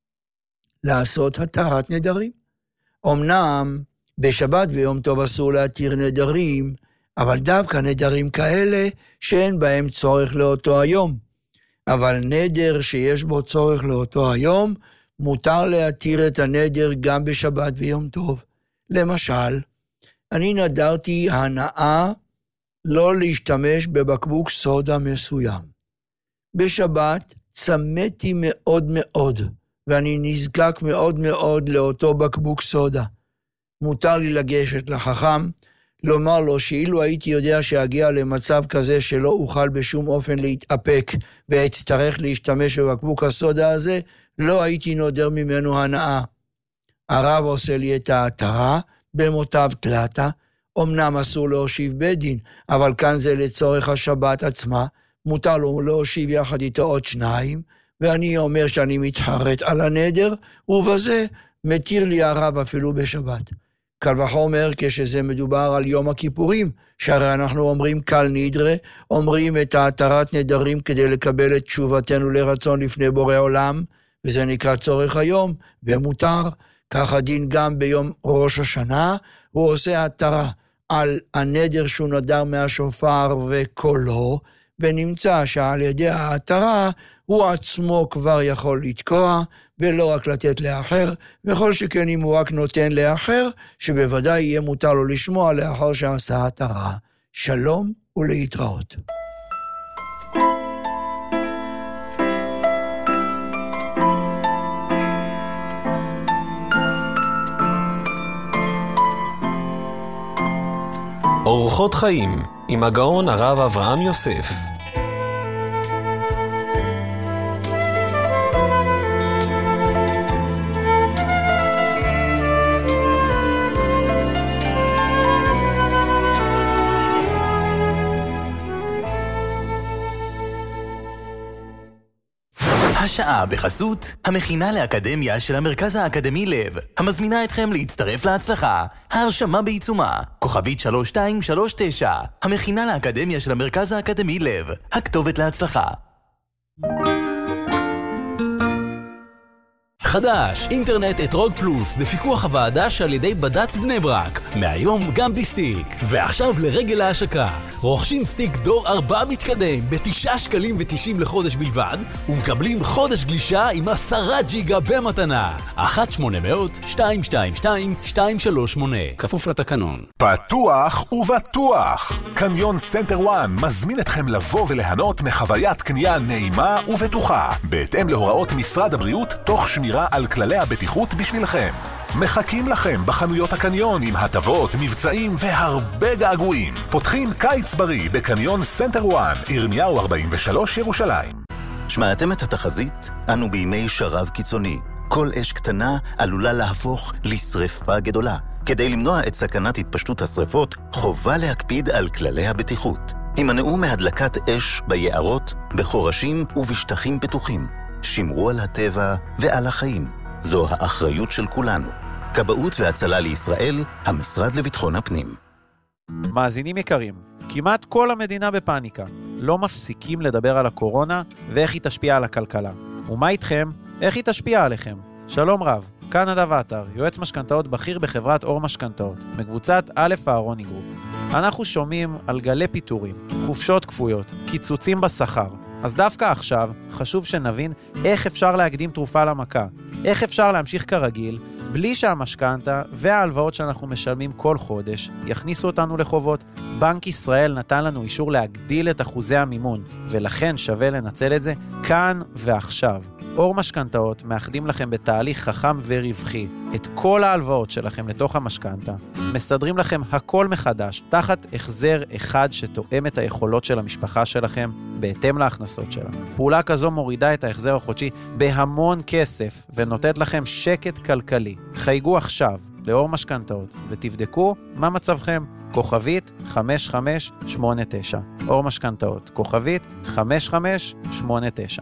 לעשות התרת נדרים. אמנם בשבת ויום טוב אסור להתיר נדרים, אבל דווקא נדרים כאלה שאין בהם צורך לאותו היום. אבל נדר שיש בו צורך לאותו היום, מותר להתיר את הנדר גם בשבת ויום טוב. למשל, אני נדרתי הנאה לא להשתמש בבקבוק סודה מסוים. בשבת צמאתי מאוד מאוד, ואני נזקק מאוד מאוד לאותו בקבוק סודה. מותר לי לגשת לחכם, לומר לו שאילו הייתי יודע שאגיע למצב כזה שלא אוכל בשום אופן להתאפק, ואצטרך להשתמש בבקבוק הסודה הזה, לא הייתי נודר ממנו הנאה. הרב עושה לי את ההתרה, במותיו תלתה, אמנם אסור להושיב בית דין, אבל כאן זה לצורך השבת עצמה, מותר לו להושיב יחד איתו עוד שניים, ואני אומר שאני מתחרט על הנדר, ובזה מתיר לי הרב אפילו בשבת. קל וחומר כשזה מדובר על יום הכיפורים, שהרי אנחנו אומרים קל נדרה, אומרים את ההתרת נדרים כדי לקבל את תשובתנו לרצון לפני בורא עולם, וזה נקרא צורך היום, ומותר. כך הדין גם ביום ראש השנה, הוא עושה התרה על הנדר שהוא נדר מהשופר וקולו, ונמצא שעל ידי ההתרה הוא עצמו כבר יכול לתקוע, ולא רק לתת לאחר, וכל שכן אם הוא רק נותן לאחר, שבוודאי יהיה מותר לו לשמוע לאחר שעשה התרה. שלום ולהתראות. אורחות חיים עם הגאון הרב אברהם יוסף. השעה בחסות המכינה לאקדמיה של המרכז האקדמי לב, המזמינה אתכם להצטרף להצלחה. ההרשמה בעיצומה, כוכבית שלוש שתיים שלוש תשע, המכינה לאקדמיה של המרכז האקדמי לב, הכתובת להצלחה. חדש, אינטרנט אתרוג פלוס, בפיקוח הוועדה שעל ידי בד"ץ בני ברק. מהיום גם בסטיק. ועכשיו לרגל ההשקה. רוכשים סטיק דור ארבע מתקדם בתשעה שקלים ותשעים לחודש בלבד, ומקבלים חודש גלישה עם עשרה ג'יגה במתנה. אחת שמונה מאות שתיים שתיים שתיים שתיים שלוש שמונה. כפוף לתקנון. פתוח ובטוח. קניון סנטר וואן מזמין אתכם לבוא וליהנות מחוויית קנייה נעימה ובטוחה, בהתאם להוראות משרד הבריאות, תוך שמירה על כללי הבטיחות בשבילכם. מחכים לכם בחנויות הקניון עם הטבות, מבצעים והרבה געגועים. פותחים קיץ בריא בקניון סנטר וואן, ירמיהו ארבעים ושלוש, ירושלים. שמעתם את התחזית? אנו בימי שרב קיצוני. כל אש קטנה עלולה להפוך לשריפה גדולה. כדי למנוע את סכנת התפשטות השריפות, חובה להקפיד על כללי הבטיחות. הימנעו מהדלקת אש ביערות, בחורשים ובשטחים פתוחים. שמרו על הטבע ועל החיים. זו האחריות של כולנו. כבאות והצלה לישראל, המשרד לביטחון הפנים. מאזינים יקרים, כמעט כל המדינה בפאניקה. לא מפסיקים לדבר על הקורונה ואיך היא תשפיע על הכלכלה. ומה איתכם? איך היא תשפיע עליכם? שלום רב, כאן נדב עטר, יועץ משכנתאות בכיר בחברת אור משכנתאות, מקבוצת א' אהרוני גרופ. אנחנו שומעים על גלי פיטורים, חופשות כפויות, קיצוצים בשכר. אז דווקא עכשיו חשוב שנבין איך אפשר להקדים תרופה למכה, איך אפשר להמשיך כרגיל, בלי שהמשכנתה וההלוואות שאנחנו משלמים כל חודש יכניסו אותנו לחובות. בנק ישראל נתן לנו אישור להגדיל את אחוזי המימון, ולכן שווה לנצל את זה כאן ועכשיו. אור משכנתאות מאחדים לכם בתהליך חכם ורווחי את כל ההלוואות שלכם לתוך המשכנתה, מסדרים לכם הכל מחדש תחת החזר אחד שתואם את היכולות של המשפחה שלכם בהתאם להכנסות שלה. פעולה כזו מורידה את ההחזר החודשי בהמון כסף ונותנת לכם שקט כלכלי. חייגו עכשיו לאור משכנתאות ותבדקו מה מצבכם. כוכבית חמש חמש שמונה תשע. אור משכנתאות, כוכבית חמש חמש שמונה תשע.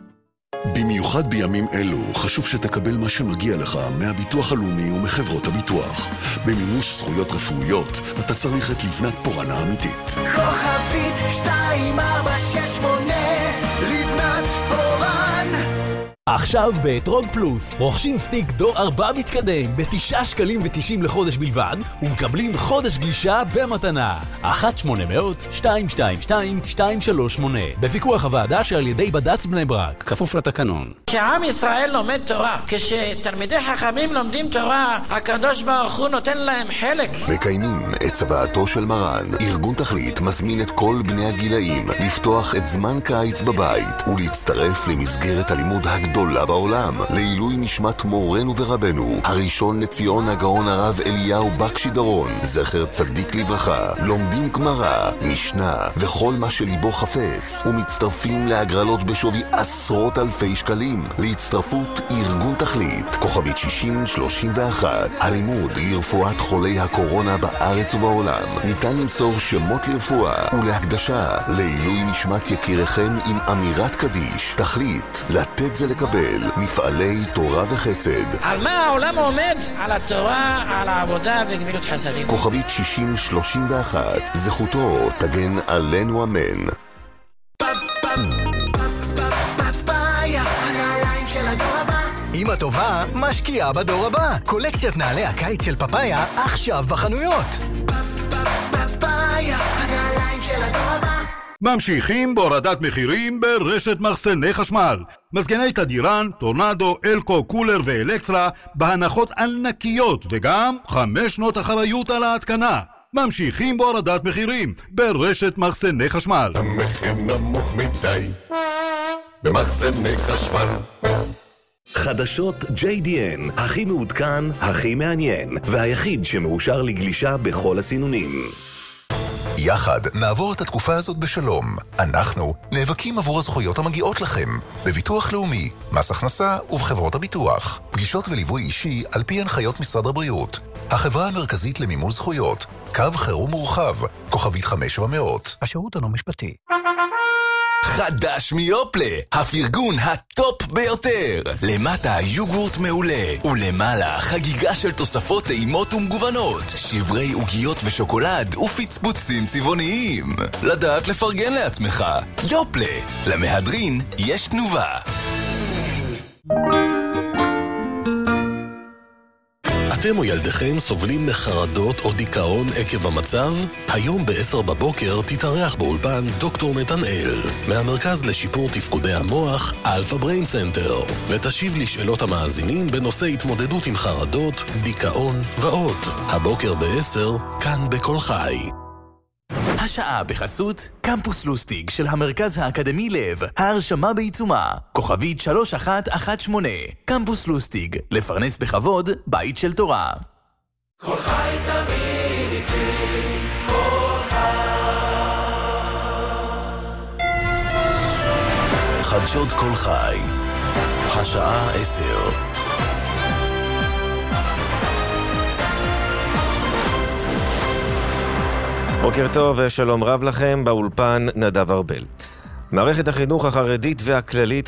במיוחד בימים אלו חשוב שתקבל מה שמגיע לך מהביטוח הלאומי ומחברות הביטוח. במימוש זכויות רפואיות אתה צריך את לבנת פורן אמיתית. כוכבית שתיים ארבע שש שמונה, לבנת פורן. עכשיו באתרוג פלוס, רוכשים סטיק דור ארבע מתקדם בתשעה שקלים ותשעים לחודש בלבד, ומקבלים חודש גלישה במתנה. אחת שמונה מאות שתיים שתיים שתיים שתיים שלוש שמונה. בפיקוח הוועדה שעל ידי בד"ץ בני ברק. כפוף לתקנון. כשעם ישראל לומד תורה, כשתלמידי חכמים לומדים תורה, הקדוש ברוך הוא נותן להם חלק. מקיימים את צוואתו של מרן. ארגון תכלית מזמין את כל בני הגילאים לפתוח את זמן קיץ בבית ולהצטרף למסגרת הלימוד הגדולה בעולם, לעילוי נשמת מורנו ורבנו הראשון לציון הגאון הרב אליהו בקשי דורון, זכר צדיק לברכה. לומדים גמרא, משנה וכל מה שליבו חפץ, ומצטרפים להגרלות בשווי עשרות אלפי שקלים. להצטרפות ארגון תכלית, כוכבית שישים שלושים ואחת. הלימוד לרפואת חולי הקורונה בארץ ובעולם. ניתן למסור שמות לרפואה ולהקדשה לעילוי נשמת יקירכם עם אמירת קדיש. תכלית, לתת זה לקבל. מפעלי תורה וחסד. על מה העולם עומד? על התורה, על העבודה וגמילות חסדים. כוכבית שישים שלושים ואחת. זכותו תגן עלינו אמן. אמא טובה משקיעה בדור הבא. קולקציית נעלי הקיץ של פפאיה עכשיו בחנויות. פפאיה, הנעליים של הדור הבא. ממשיכים בהורדת מחירים ברשת מחסני חשמל. מזגני תדירן, טורנדו, אלקו, קולר ואלקטרה בהנחות ענקיות וגם חמש שנות אחריות על ההתקנה. ממשיכים בהורדת מחירים ברשת מחסני חשמל. המחיר נמוך מדי במחסני חשמל. חדשות ג'יי די אן, הכי מעודכן, הכי מעניין, והיחיד שמאושר לגלישה בכל הסינונים. יחד נעבור את התקופה הזאת בשלום. אנחנו נאבקים עבור הזכויות המגיעות לכם, בביטוח לאומי, מס הכנסה ובחברות הביטוח. פגישות וליווי אישי על פי הנחיות משרד הבריאות. החברה המרכזית למימוש זכויות, קו חירום מורחב, כוכבית חמש ומאות. השירות אינו משפטי. חדש מיופלה, הפרגון הטופ ביותר. למטה יוגורט מעולה, ולמעלה חגיגה של תוספות טעימות ומגוונות, שברי עוגיות ושוקולד ופצפוצים צבעוניים. לדעת לפרגן לעצמך. יופלה, למהדרין יש תנובה. אתם או ילדיכם סובלים מחרדות או דיכאון עקב המצב? היום ב-עשר בבוקר תתארח באולפן דוקטור נתנאל מהמרכז לשיפור תפקודי המוח אלפא בריין סנטר, ותשיב לשאלות המאזינים בנושא התמודדות עם חרדות, דיכאון ועוד. הבוקר ב-עשר, כאן בכל חי. השעה בחסות קמפוס לוסטיג של המרכז האקדמי לב, ההרשמה בעיצומה, כוכבית שלוש אחת אחת שמונה. קמפוס לוסטיג, לפרנס בכבוד, בית של תורה. כל חי תמיד איתי, כל חי. חדשות כל חי, השעה עשר. בוקר טוב ושלום רב לכם, באולפן נדב ארבל. מערכת החינוך החרדית והכללית